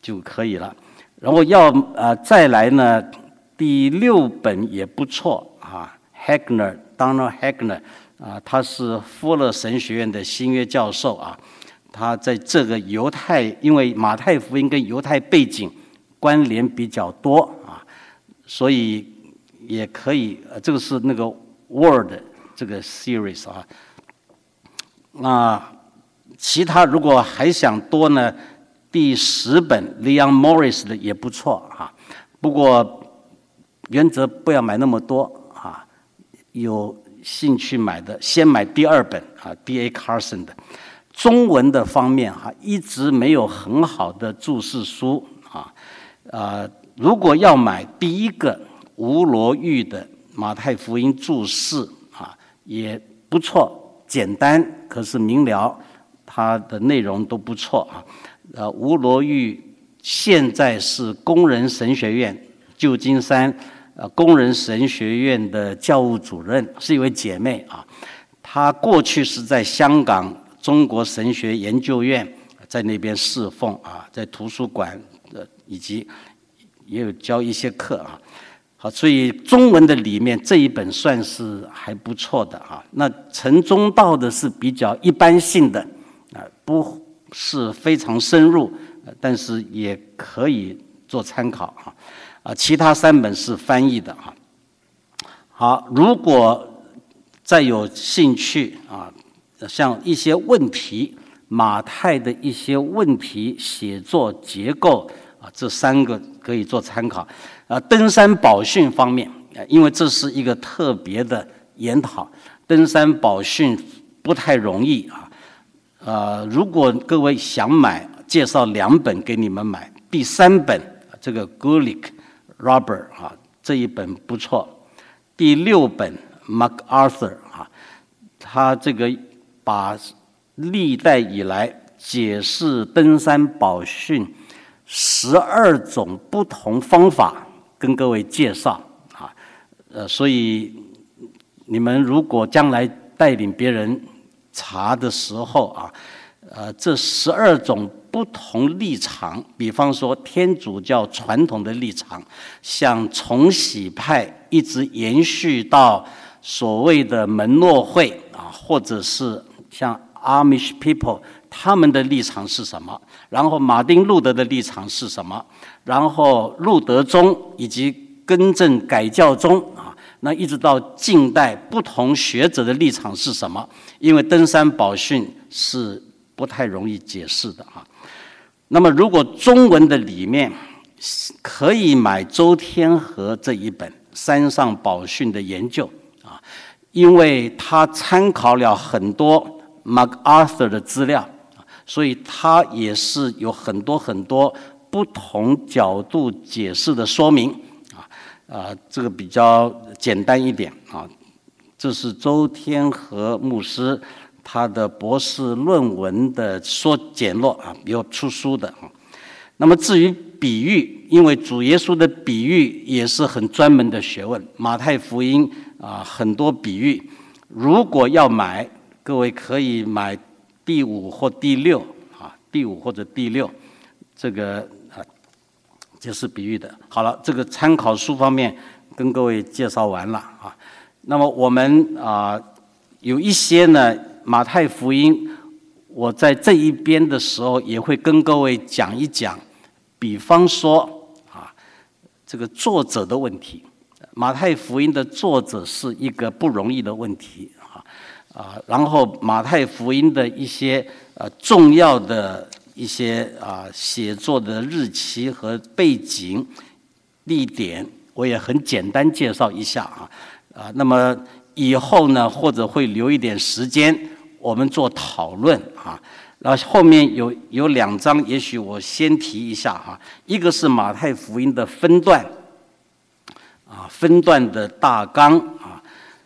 就可以了。然后要呃再来呢，第六本也不错啊 ，Hagner Donald Hagner 啊，他是富勒神学院的新约教授啊，他在这个犹太，因为马太福音跟犹太背景关联比较多啊，所以也可以，呃，这个是那个 Word 这个 series 啊。那其他如果还想多呢，第十本 Leon Morris 的也不错啊，不过原则不要买那么多啊，有兴趣买的先买第二本啊 ，D A Carson 的。中文的方面哈、啊，一直没有很好的注释书啊，呃，如果要买第一个吴罗玉的马太福音注释啊，也不错，简单可是明了，它的内容都不错啊。呃，吴罗玉现在是工人神学院旧金山呃工人神学院的教务主任，是一位姐妹啊。她过去是在香港中国神学研究院在那边侍奉啊，在图书馆呃以及也有教一些课啊。好，所以中文的里面这一本算是还不错的啊。那陈宗道的是比较一般性的啊，不是非常深入，但是也可以做参考啊。啊，其他三本是翻译的啊。好，如果再有兴趣啊，像一些问题，马太的一些问题写作结构啊，这三个可以做参考。啊，登山宝训方面，因为这是一个特别的研讨，登山宝训不太容易啊。呃，如果各位想买，介绍两本给你们买。第三本这个 Gulick Robert 啊，这一本不错。第六本 MacArthur 啊，他这个把历代以来解释登山宝训十二种不同方法跟各位介绍啊，呃，所以你们如果将来带领别人查的时候啊，呃，这十二种不同立场，比方说天主教传统的立场，像重洗派一直延续到所谓的门诺会啊，或者是像 Amish people 他们的立场是什么？然后马丁路德的立场是什么？然后路德宗以及更正改教宗啊，那一直到近代不同学者的立场是什么？因为登山宝训是不太容易解释的啊。那么如果中文的里面可以买周天和这一本《山上宝训》的研究啊，因为他参考了很多 MacArthur 的资料，所以他也是有很多很多不同角度解释的说明啊，啊，这个比较简单一点啊。这是周天和牧师他的博士论文的缩简落啊，有出书的啊。那么至于比喻，因为主耶稣的比喻也是很专门的学问，马太福音啊很多比喻，如果要买，各位可以买第五或第六啊，第五或者第六，这个啊就是比喻的。好了，这个参考书方面跟各位介绍完了啊。那么我们啊有一些呢，马太福音，我在这一边的时候也会跟各位讲一讲，比方说啊这个作者的问题，马太福音的作者是一个不容易的问题啊啊，然后马太福音的一些呃重要的一些啊写作的日期和背景地点，我也很简单介绍一下啊。啊，那么以后呢，或者会留一点时间，我们做讨论啊。然后后面有有两章，也许我先提一下哈。一个是马太福音的分段，啊，分段的大纲啊，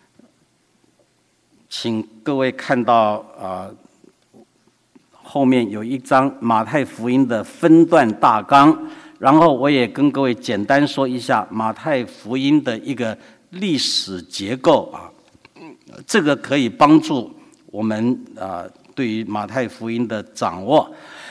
请各位看到啊，后面有一章马太福音的分段大纲，然后我也跟各位简单说一下马太福音的一个历史结构啊，这个可以帮助我们啊对于马太福音的掌握。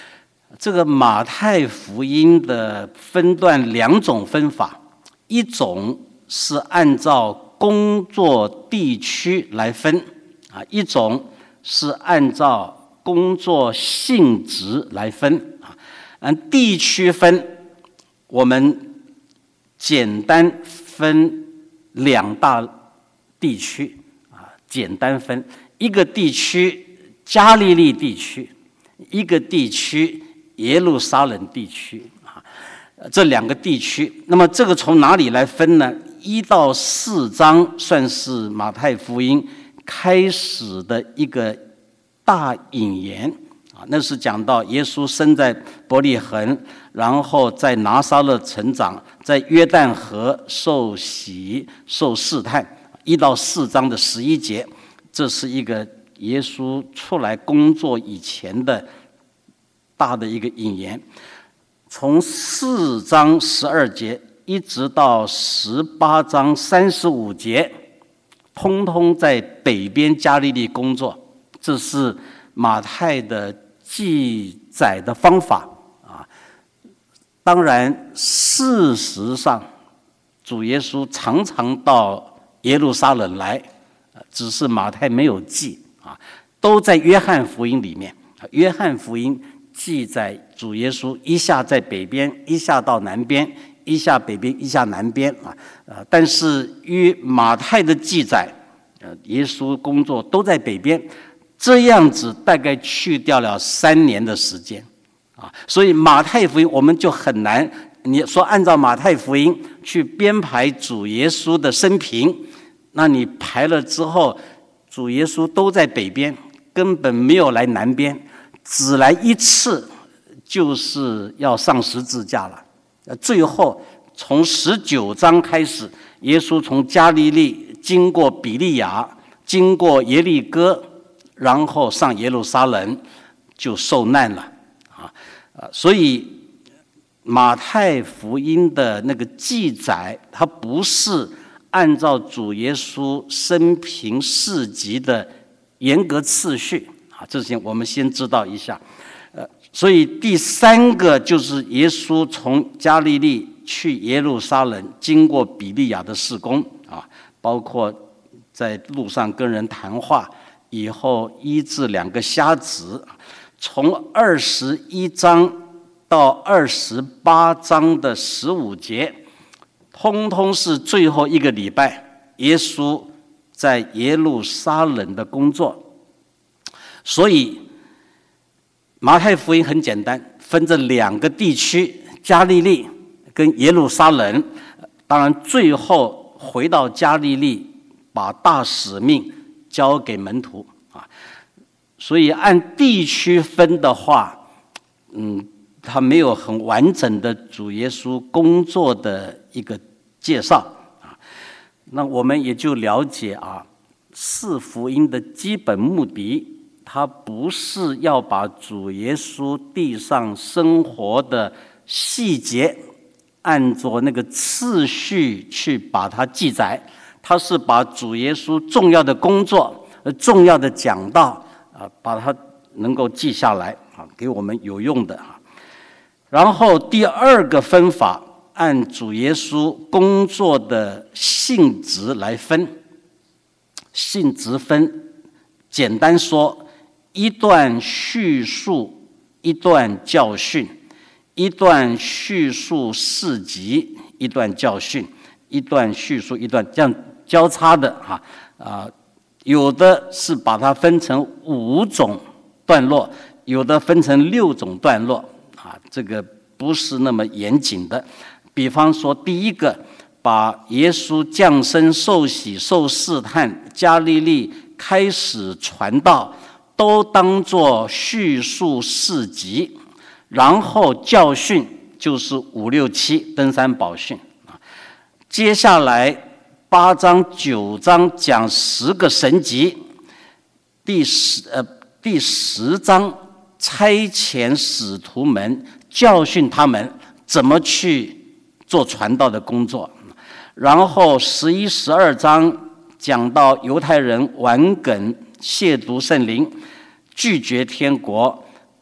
这个马太福音的分段两种分法，一种是按照工作地区来分啊，一种是按照工作性质来分啊。按地区分，我们简单分两大地区啊，简单分一个地区加利利地区，一个地区耶路撒冷地区啊，这两个地区。那么这个从哪里来分呢？一到四章算是马太福音开始的一个大引言啊，那是讲到耶稣生在伯利恒，然后在拿撒勒成长，在约旦河受洗、受试探。一到四章的十一节，这是一个耶稣出来工作以前的大的一个引言。从四章十二节一直到十八章三十五节，通通在北边加利利工作。这是马太的记载的方法啊。当然，事实上，主耶稣常常到耶路撒冷来，只是马太没有记啊，都在约翰福音里面。约翰福音记载主耶稣一下在北边，一下到南边，一下北边，一下南边啊。呃，但是与马太的记载，呃，耶稣工作都在北边，这样子大概去掉了三年的时间啊。所以马太福音我们就很难，你说按照马太福音去编排主耶稣的生平，那你排了之后，主耶稣都在北边，根本没有来南边。只来一次，就是要上十字架了。最后从十九章开始，耶稣从加利利经过比利亚，经过耶利哥，然后上耶路撒冷，就受难了啊。所以马太福音的那个记载，它不是按照主耶稣生平事迹的严格次序。啊，这些我们先知道一下，呃，所以第三个就是耶稣从加利利去耶路撒冷，经过比利亚的事工啊，包括在路上跟人谈话，以后医治两个瞎子，从二十一章到二十八章的十五节，通通是最后一个礼拜，耶稣在耶路撒冷的工作。所以马太福音很简单，分这两个地区，加利利跟耶路撒冷。当然最后回到加利利，把大使命交给门徒啊。所以按地区分的话，嗯，他没有很完整的主耶稣工作的一个介绍啊。那我们也就了解啊，四福音的基本目的，他不是要把主耶稣地上生活的细节按照那个次序去把它记载，他是把主耶稣重要的工作、重要的讲道啊，把它能够记下来啊，给我们有用的啊。然后第二个分法，按主耶稣工作的性质来分，性质分，简单说，一段叙述，一段教训，一段叙述事迹，一段教训，一段叙述，一段这样交叉的哈啊，有的是把它分成五种段落，有的分成六种段落啊，这个不是那么严谨的。比方说，第一个，把耶稣降生、受洗、受试探、加利利开始传道，都当作叙述事迹，然后教训就是五六七登山宝训啊。接下来八章九章讲十个神迹，第十呃第十章差遣使徒们，教训他们怎么去做传道的工作。然后十一、十二章讲到犹太人顽梗亵渎圣灵，拒绝天国，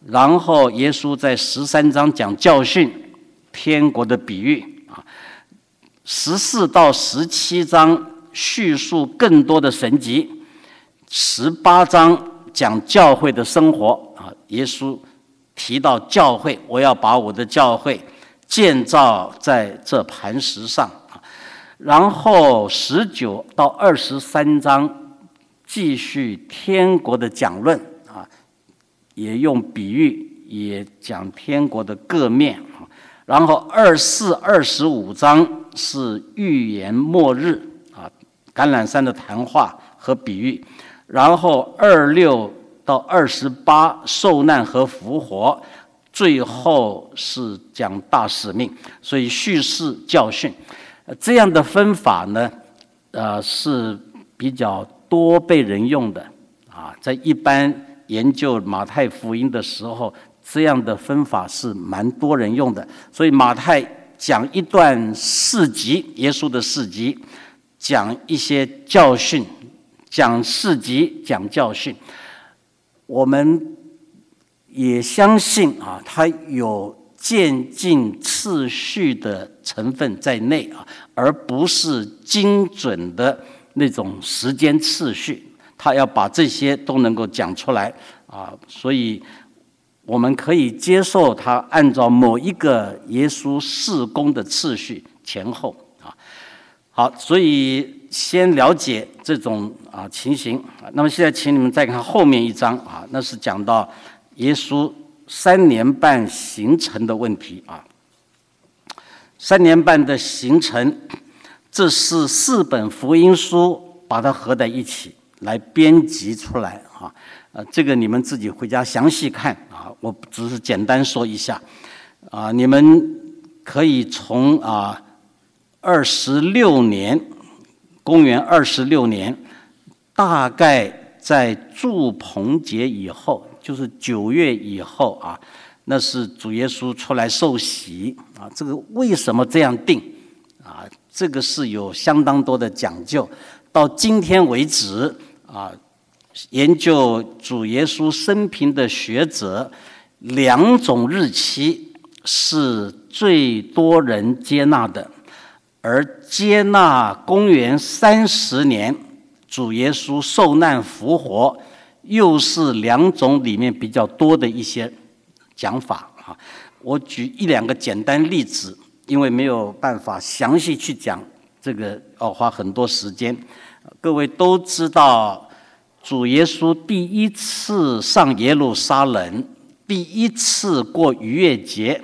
然后耶稣在十三章讲教训天国的比喻啊，十四到十七章叙述更多的神迹，十八章讲教会的生活啊，耶稣提到教会，我要把我的教会建造在这磐石上啊。然后十九到二十三章继续天国的讲论啊，也用比喻，也讲天国的各面啊。然后二四、二十五章是预言末日啊，橄榄山的谈话和比喻。然后二六到二十八受难和复活，最后是讲大使命，所以叙事教训，这样的分法呢，呃是比较多被人用的啊，在一般研究马太福音的时候，这样的分法是蛮多人用的。所以马太讲一段事迹，耶稣的事迹，讲一些教训。讲事迹，讲教训，我们也相信啊，它有渐进次序的成分在内啊，而不是精准的那种时间次序。他要把这些都能够讲出来啊，所以我们可以接受他按照某一个耶稣事工的次序前后啊。好，所以先了解这种啊情形。那么现在请你们再看后面一章啊，那是讲到耶稣三年半行程的问题啊。三年半的行程，这是四本福音书把它合在一起来编辑出来啊。呃，这个你们自己回家详细看啊，我只是简单说一下啊。你们可以从啊二十六年。公元二十六年，大概在住棚节以后，就是九月以后啊，那是主耶稣出来受洗啊。这个为什么这样定啊？这个是有相当多的讲究。到今天为止啊，研究主耶稣生平的学者，两种日期是最多人接纳的。而接纳公元三十年主耶稣受难复活，又是两种里面比较多的一些讲法啊。我举一两个简单例子，因为没有办法详细去讲，这个要花很多时间。各位都知道，主耶稣第一次上耶路撒冷，第一次过逾越节。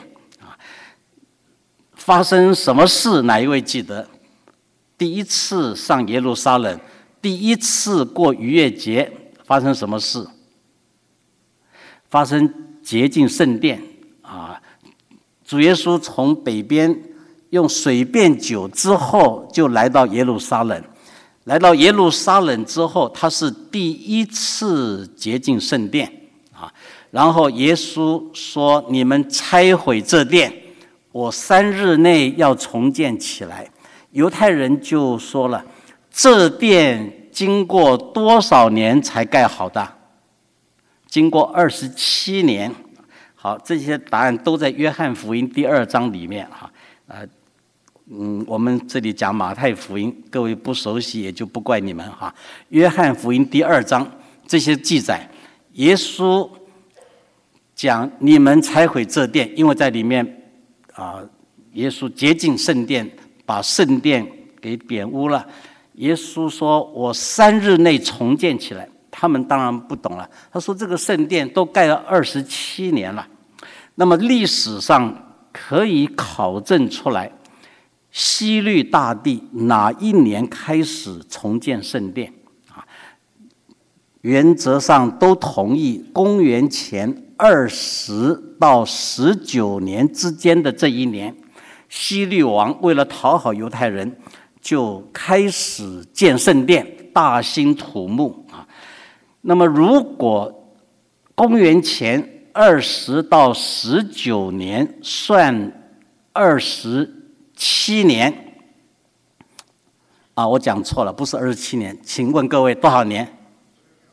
发生什么事？哪一位记得？第一次上耶路撒冷，第一次过逾越节，发生什么事？发生洁净圣殿啊！主耶稣从北边用水变酒之后，就来到耶路撒冷。来到耶路撒冷之后，他是第一次洁净圣殿啊。然后耶稣说：“你们拆毁这殿。”我三日内要重建起来。犹太人就说了，这殿经过多少年才盖好的？经过二十七年。好，这些答案都在约翰福音第二章里面哈。呃，嗯，我们这里讲马太福音，各位不熟悉也就不怪你们哈。约翰福音第二章这些记载，耶稣讲你们拆毁这殿，因为在里面。啊，耶稣洁净圣殿，把圣殿给玷污了。耶稣说：“我三日内重建起来。”他们当然不懂了。他说：“这个圣殿都盖了二十七年了。”那么历史上可以考证出来，希律大帝哪一年开始重建圣殿？啊，原则上都同意公元前二十到十九年之间的这一年，希律王为了讨好犹太人，就开始建圣殿，大兴土木啊。那么，如果公元前二十到十九年算二十七年啊，我讲错了，不是二十七年，请问各位多少年？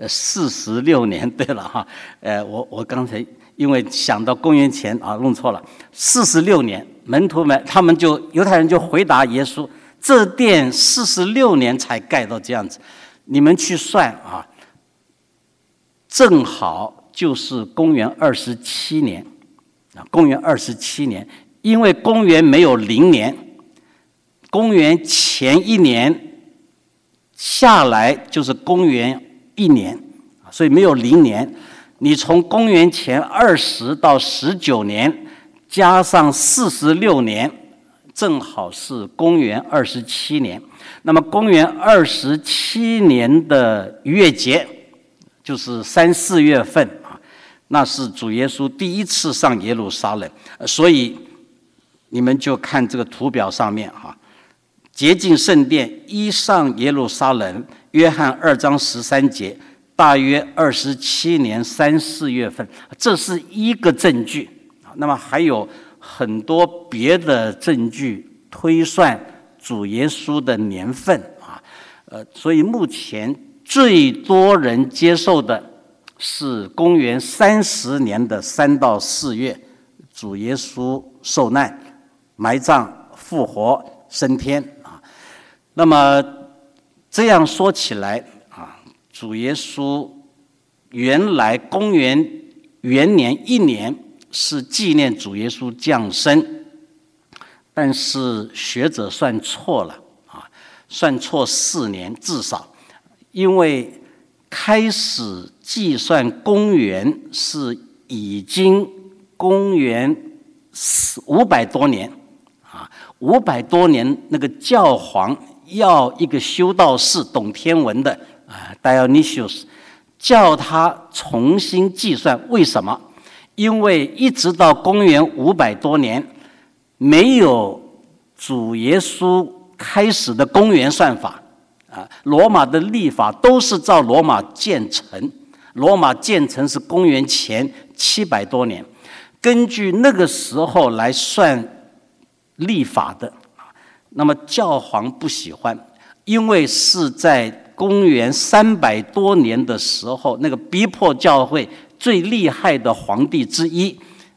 呃四十六年。对了哈，呃，我我刚才因为想到公元前啊，弄错了，四十六年，门徒们他们就犹太人就回答耶稣，这殿四十六年才盖到这样子，你们去算啊，正好就是公元二十七年啊，公元二十七年，因为公元没有零年，公元前一年下来就是公元一年，所以没有零年。你从公元前二十到十九年，加上四十六年，正好是公元二十七年。那么公元二十七年的逾越节，就是三四月份啊，那是主耶稣第一次上耶路撒冷，所以你们就看这个图表上面哈，洁净圣殿一上耶路撒冷，约翰二章十三节。大约二十七年三四月份，这是一个证据。那么还有很多别的证据推算主耶稣的年份啊，呃，所以目前最多人接受的是公元三十年的三到四月，主耶稣受难、埋葬、复活、升天啊。那么这样说起来。主耶稣原来公元元年一年是纪念主耶稣降生，但是学者算错了啊，算错四年至少，因为开始计算公元是已经公元五百多年啊，五百多年那个教皇要一个修道士懂天文的。啊 Dionysius 叫他重新计算，为什么？因为一直到公元五百多年，没有主耶稣开始的公元算法啊，罗马的历法都是照罗马建成，罗马建成是公元前七百多年，根据那个时候来算历法的。那么教皇不喜欢，因为是在公元三百多年的时候，那个逼迫教会最厉害的皇帝之一，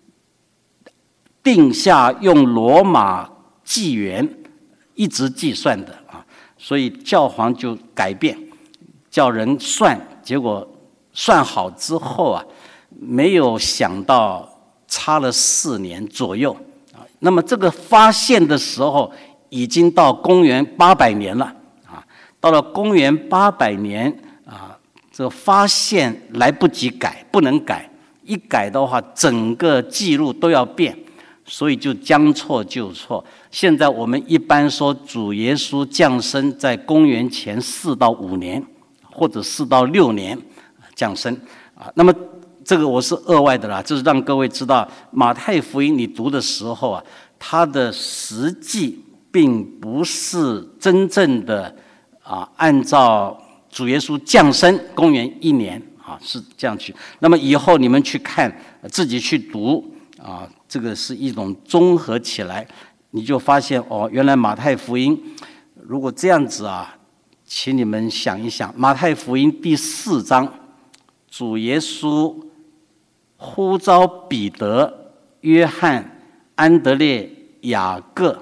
定下用罗马纪元一直计算的啊，所以教皇就改变，叫人算，结果算好之后啊，没有想到差了四年左右啊。那么这个发现的时候，已经到公元八百年了。到了公元八百年啊，这个发现来不及改，不能改，一改的话，整个记录都要变，所以就将错就错。现在我们一般说主耶稣降生在公元前四到五年，或者四到六年降生啊。那么这个我是额外的啦，就是让各位知道，马太福音你读的时候啊，它的实际并不是真正的。啊，按照主耶稣降生公元一年啊，是这样去。那么以后你们去看，自己去读啊，这个是一种综合起来，你就发现哦，原来马太福音如果这样子啊，请你们想一想，马太福音第四章，主耶稣呼召彼得、约翰、安德烈、雅各。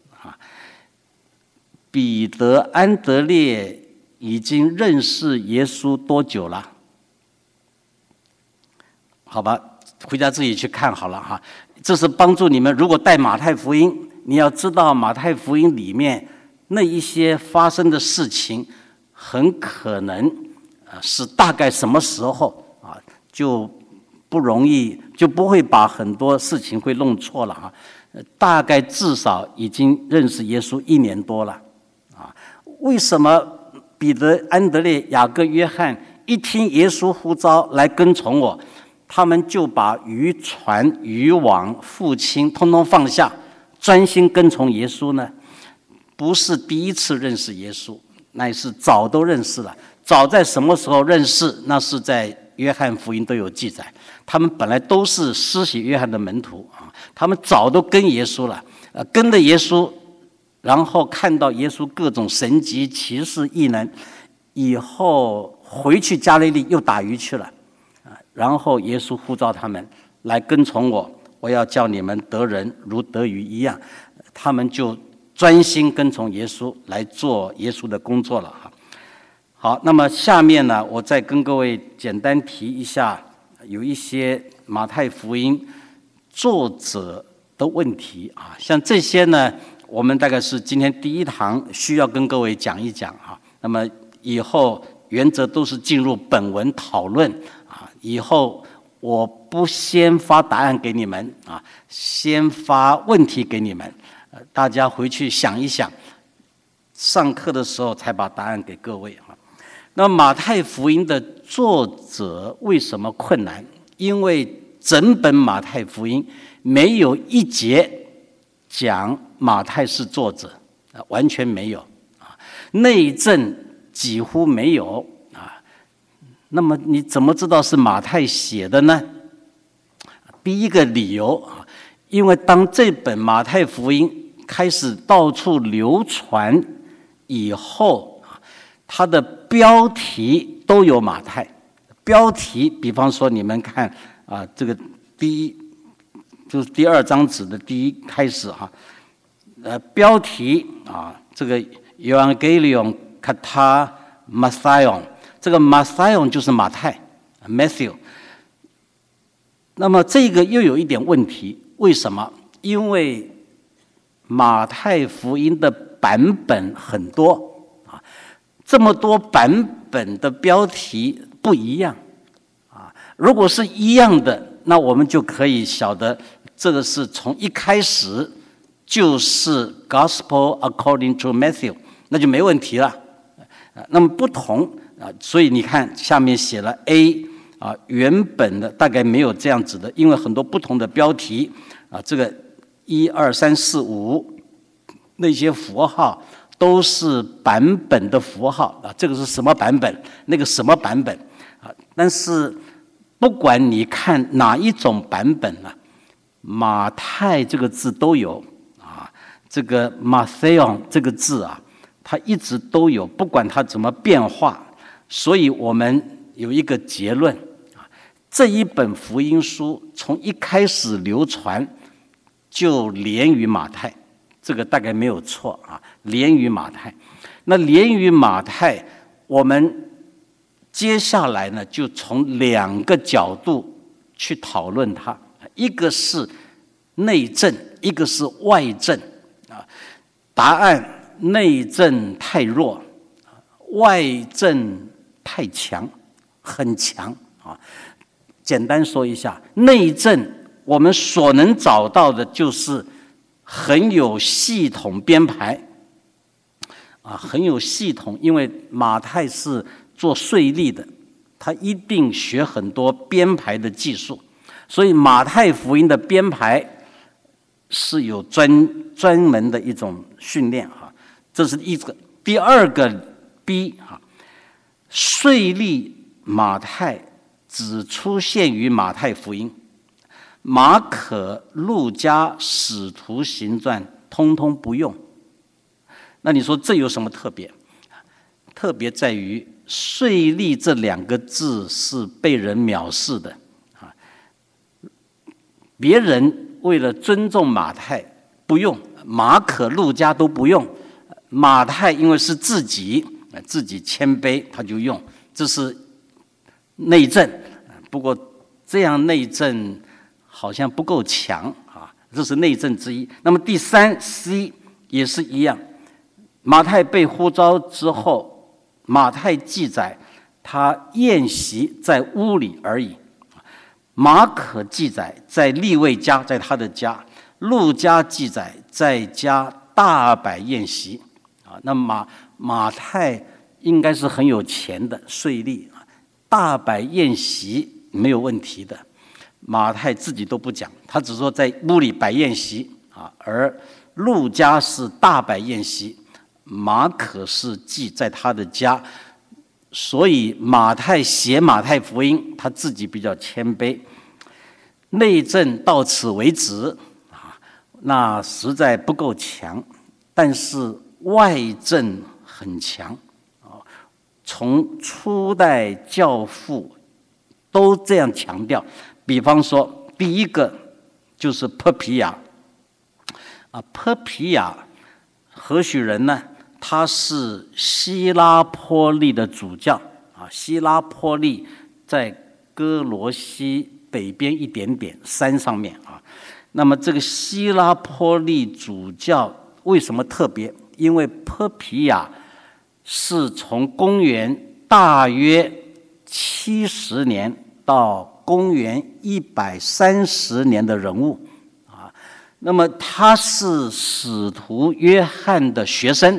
彼得、安德烈已经认识耶稣多久了？好吧，回家自己去看好了哈。这是帮助你们，如果带马太福音，你要知道马太福音里面那一些发生的事情，很可能呃是大概什么时候啊，就不容易，就不会把很多事情会弄错了啊。大概至少已经认识耶稣一年多了。为什么彼得、安德烈、雅各、约翰一听耶稣呼召来跟从我，他们就把渔船、渔网、父亲通通放下，专心跟从耶稣呢？不是第一次认识耶稣，乃是早都认识了。早在什么时候认识？那是在约翰福音都有记载。他们本来都是施洗约翰的门徒啊，他们早都跟耶稣了，呃，跟着耶稣。然后看到耶稣各种神迹、奇事、异能，以后回去加利利又打鱼去了，啊，然后耶稣呼召他们来跟从我，我要叫你们得人如得鱼一样，他们就专心跟从耶稣来做耶稣的工作了哈。好，那么下面呢，我再跟各位简单提一下，有一些马太福音作者的问题啊，像这些呢，我们大概是今天第一堂需要跟各位讲一讲啊。那么以后原则都是进入本文讨论啊，以后我不先发答案给你们啊，先发问题给你们，呃，大家回去想一想，上课的时候才把答案给各位啊。那马太福音的作者为什么困难？因为整本马太福音没有一节讲马太是作者，完全没有啊，内证几乎没有啊。那么你怎么知道是马太写的呢？第一个理由啊，因为当这本马太福音开始到处流传以后，它的标题都有马太。标题，比方说你们看啊，这个第一就是第二章纸的第一开始哈，呃，标题啊，这个 Evangelion Kata Mattheon， 这个 Mattheon 就是马太 Matthew。那么这个又有一点问题，为什么？因为马太福音的版本很多。这么多版本的标题不一样啊！如果是一样的，那我们就可以晓得这个是从一开始就是 Gospel according to Matthew， 那就没问题了。那么不同啊，所以你看下面写了 A 啊，原本的大概没有这样子的，因为很多不同的标题啊，这个一二三四五那些符号。都是版本的符号啊，这个是什么版本，那个什么版本啊？但是不管你看哪一种版本呢、啊，马太这个字都有啊，这个 Mattheon 这个字啊，它一直都有，不管它怎么变化。所以我们有一个结论啊，这一本福音书从一开始流传就连于马太。这个大概没有错啊，连于马太。那连于马太，我们接下来呢，就从两个角度去讨论它，一个是内证，一个是外证啊。答案：内证太弱，外证太强，很强啊。简单说一下，内证我们所能找到的就是很有系统编排啊，很有系统，因为马太是做税吏的，他一定学很多编排的技术，所以马太福音的编排是有专专门的一种训练哈，这是一个。第二个 B 哈，税吏马太只出现于马太福音。马可、路加、使徒行传通通不用，那你说这有什么特别？特别在于税吏这两个字是被人藐视的啊。别人为了尊重马太不用，马可、路加都不用，马太因为是自己自己谦卑，他就用，这是内证。不过这样内证好像不够强啊，这是内证之一。那么第三 C 也是一样，马太被呼召之后，马太记载他宴席在屋里而已，马可记载在利未家，在他的家，路加记载在家大摆宴席啊。那马马太应该是很有钱的税吏，大摆宴席没有问题的。马太自己都不讲，他只说在屋里摆宴席啊，而路加是大摆宴席，马可是记在他的家，所以马太写马太福音，他自己比较谦卑。内证到此为止啊，那实在不够强，但是外证很强啊。 从初代教父都这样强调。比方说，第一个就是坡皮亚啊，坡皮亚何许人呢？他是希拉波利的主教啊，希拉波利在哥罗西北边一点点山上面啊。那么这个希拉波利主教为什么特别？因为坡皮亚是从公元大约七十年到公元一百三十年的人物啊。那么他是使徒约翰的学生，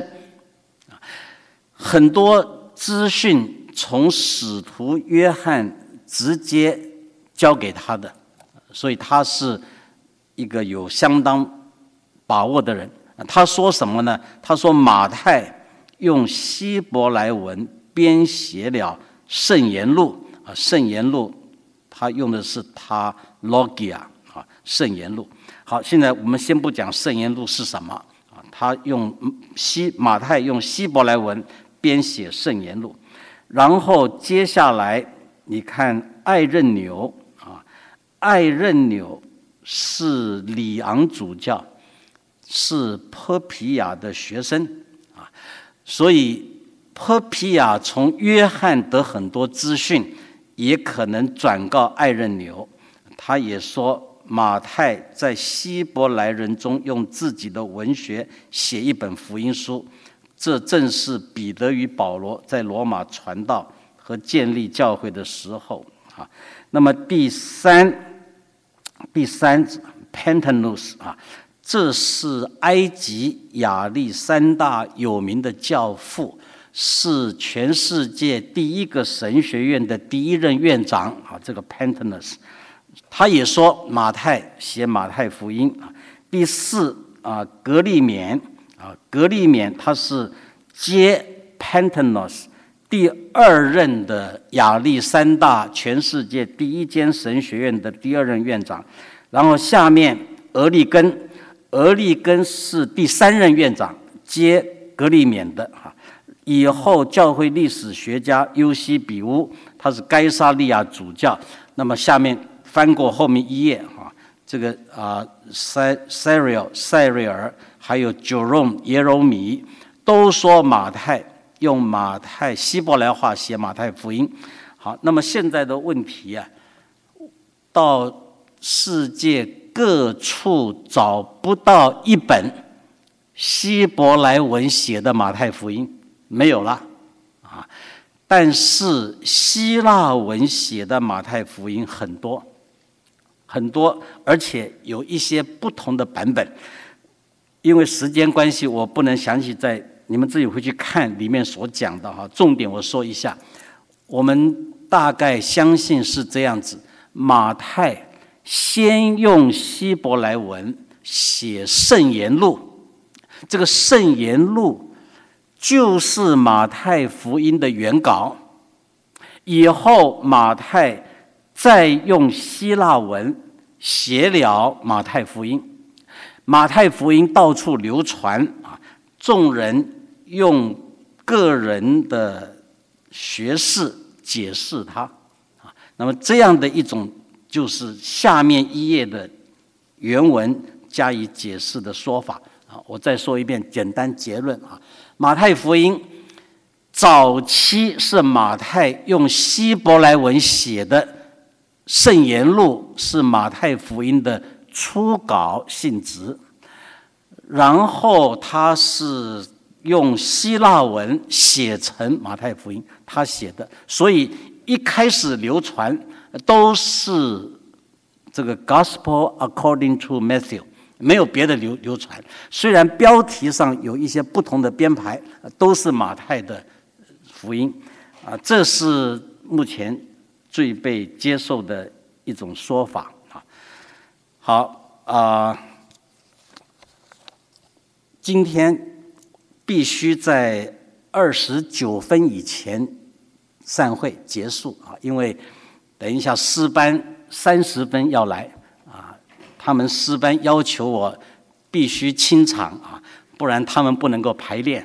很多资讯从使徒约翰直接交给他的，所以他是一个有相当把握的人。他说什么呢？他说马太用希伯来文编写了圣言录啊，圣言录他用的是他 logia 啊，圣言录。好，现在我们先不讲圣言录是什么啊，他用希马太用希伯来文编写圣言录，然后接下来你看艾任纽啊，艾任纽是里昂主教，是坡皮亚的学生啊，所以坡皮亚从约翰得很多资讯，也可能转告艾任纽。他也说马太在希伯来人中用自己的文学写一本福音书，这正是彼得与保罗在罗马传道和建立教会的时候啊。那么第三，第三 Pantanus 啊，这是埃及亚历山大有名的教父，是全世界第一个神学院的第一任院长啊。这个 Pantanus， 他也说马太写马太福音啊。第四啊，格利勉啊，格利勉他是接 Pantanus 第二任的亚历山大全世界第一间神学院的第二任院长。然后下面俄利根，俄利根是第三任院长，接格利勉的哈。以后教会历史学家尤西比乌，他是该撒利亚主教。那么下面翻过后面一页哈，这个啊塞塞瑞尔塞瑞尔还有 Jerome 耶柔米都说马太用马太希伯来话写马太福音。好，那么现在的问题啊，到世界各处找不到一本希伯来文写的马太福音，没有了啊。但是希腊文写的马太福音很多很多，而且有一些不同的版本。因为时间关系，我不能详细在你们自己回去看里面所讲的哈。重点我说一下，我们大概相信是这样子：马太先用希伯来文写圣言录，这个圣言录就是马太福音的原稿，以后马太再用希腊文写了马太福音。马太福音到处流传啊，众人用个人的学识解释它啊。那么这样的一种就是下面一页的原文加以解释的说法啊。我再说一遍简单结论啊。马太福音早期是马太用希伯来文写的圣言录，是马太福音的初稿性质，然后他是用希腊文写成马太福音，他写的，所以一开始流传都是这个 Gospel according to Matthew， 没有别的流流传。虽然标题上有一些不同的编排，都是马太的福音啊，这是目前最被接受的一种说法啊。好啊、呃，今天必须在二十九分以前散会结束啊，因为等一下诗班三十分要来啊，他们诗班要求我必须清场啊，不然他们不能够排练啊，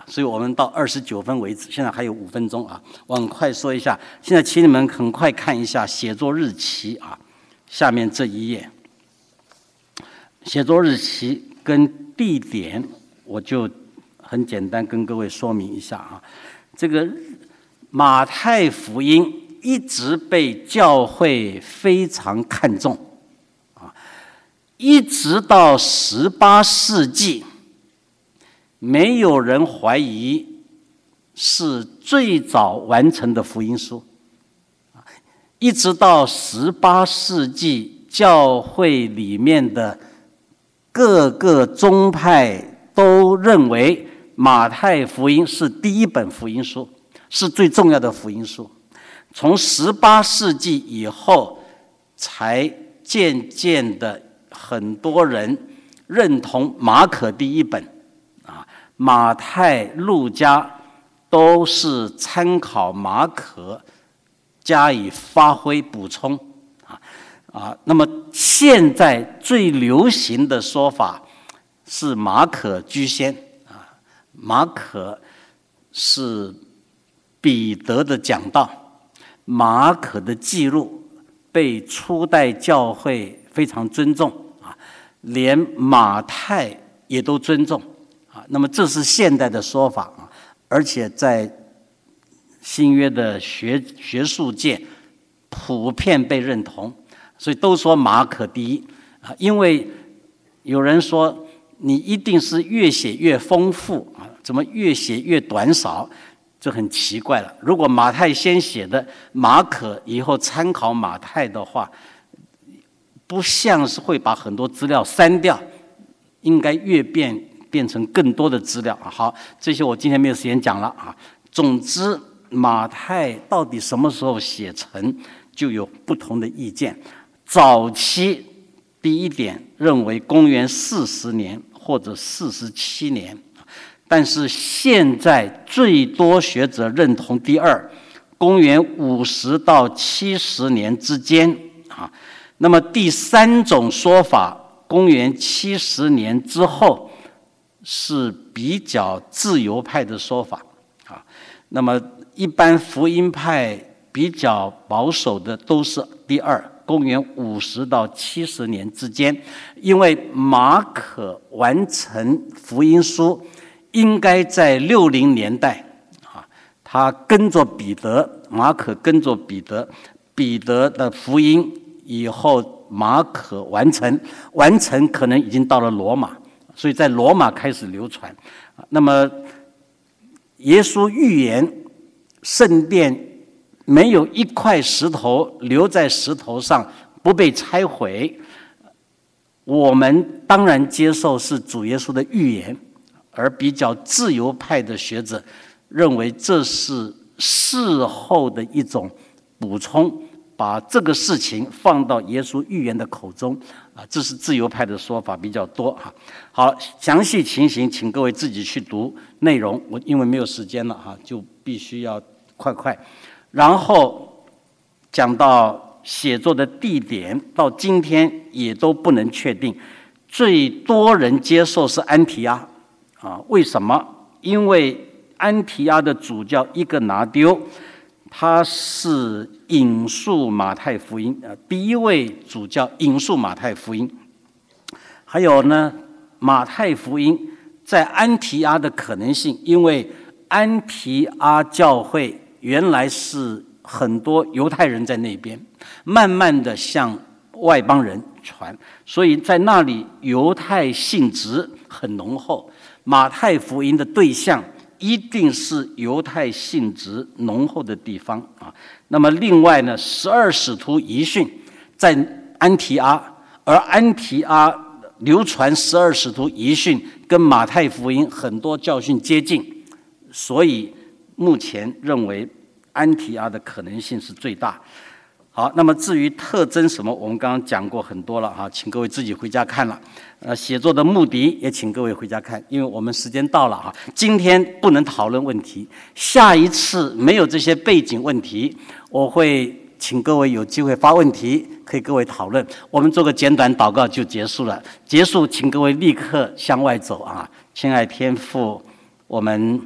所以我们到二十九分为止，现在还有五分钟啊，我很快说一下。现在请你们很快看一下写作日期啊，下面这一页，写作日期跟地点，我就很简单跟各位说明一下啊。这个马太福音一直被教会非常看重啊，一直到十八世纪。没有人怀疑是最早完成的福音书，一直到十八世纪，教会里面的各个宗派都认为马太福音是第一本福音书，是最重要的福音书。从十八世纪以后，才渐渐的很多人认同马可第一本。马太、路加都是参考马可加以发挥补充啊啊。那么现在最流行的说法是马可居先啊，马可是彼得的讲道，马可的记录被初代教会非常尊重啊，连马太也都尊重。那么这是现代的说法啊，而且在新约的学学术界普遍被认同，所以都说马可第一啊。因为有人说你一定是越写越丰富啊，怎么越写越短少？这很奇怪了。如果马太先写的，马可以后参考马太的话，不像是会把很多资料删掉，应该越变。变成更多的资料啊！好，这些我今天没有时间讲了啊。总之，马太到底什么时候写成，就有不同的意见。早期第一点认为公元四十年或者四十七年，但是现在最多学者认同第二，公元五十到七十年之间啊。那么第三种说法，公元七十年之后。是比较自由派的说法啊，那么一般福音派比较保守的都是第二，公元五十到七十年之间，因为马可完成福音书应该在六零年代啊，他跟着彼得，马可跟着彼得，彼得的福音以后，马可完成，完成可能已经到了罗马。所以在罗马开始流传。那么耶稣预言圣殿没有一块石头留在石头上不被拆毁，我们当然接受是主耶稣的预言，而比较自由派的学者认为这是事后的一种补充，把这个事情放到耶稣预言的口中啊，这是自由派的说法比较多哈。好，详细情形请各位自己去读内容，我因为没有时间了哈，就必须要快快。然后讲到写作的地点，到今天也都不能确定，最多人接受是安提阿啊，为什么？因为安提阿的主教伊格拿丢。他是引述马太福音啊，第一位主教引述马太福音。还有呢，马太福音在安提阿的可能性，因为安提阿教会原来是很多犹太人在那边，慢慢的向外邦人传，所以在那里犹太性质很浓厚。马太福音的对象一定是犹太性质浓厚的地方啊。那么另外呢，十二使徒遗训在安提阿，而安提阿流传十二使徒遗训跟马太福音很多教训接近，所以目前认为安提阿的可能性是最大。好，那么至于特征什么，我们刚刚讲过很多了哈，请各位自己回家看了。呃，写作的目的也请各位回家看，因为我们时间到了哈，今天不能讨论问题，下一次没有这些背景问题，我会请各位有机会发问题，可以各位讨论。我们做个简短祷告就结束了。结束，请各位立刻向外走啊！亲爱天父，我们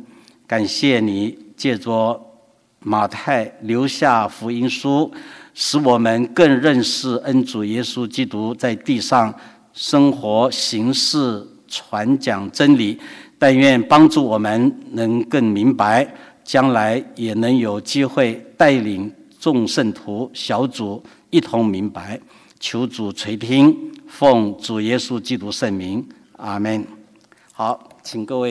感谢你借着马太留下福音书，使我们更认识恩主耶稣基督在地上生活行事传讲真理。但愿帮助我们能更明白，将来也能有机会带领众圣徒小组一同明白。求主垂听，奉主耶稣基督圣名，阿们。好，请各位。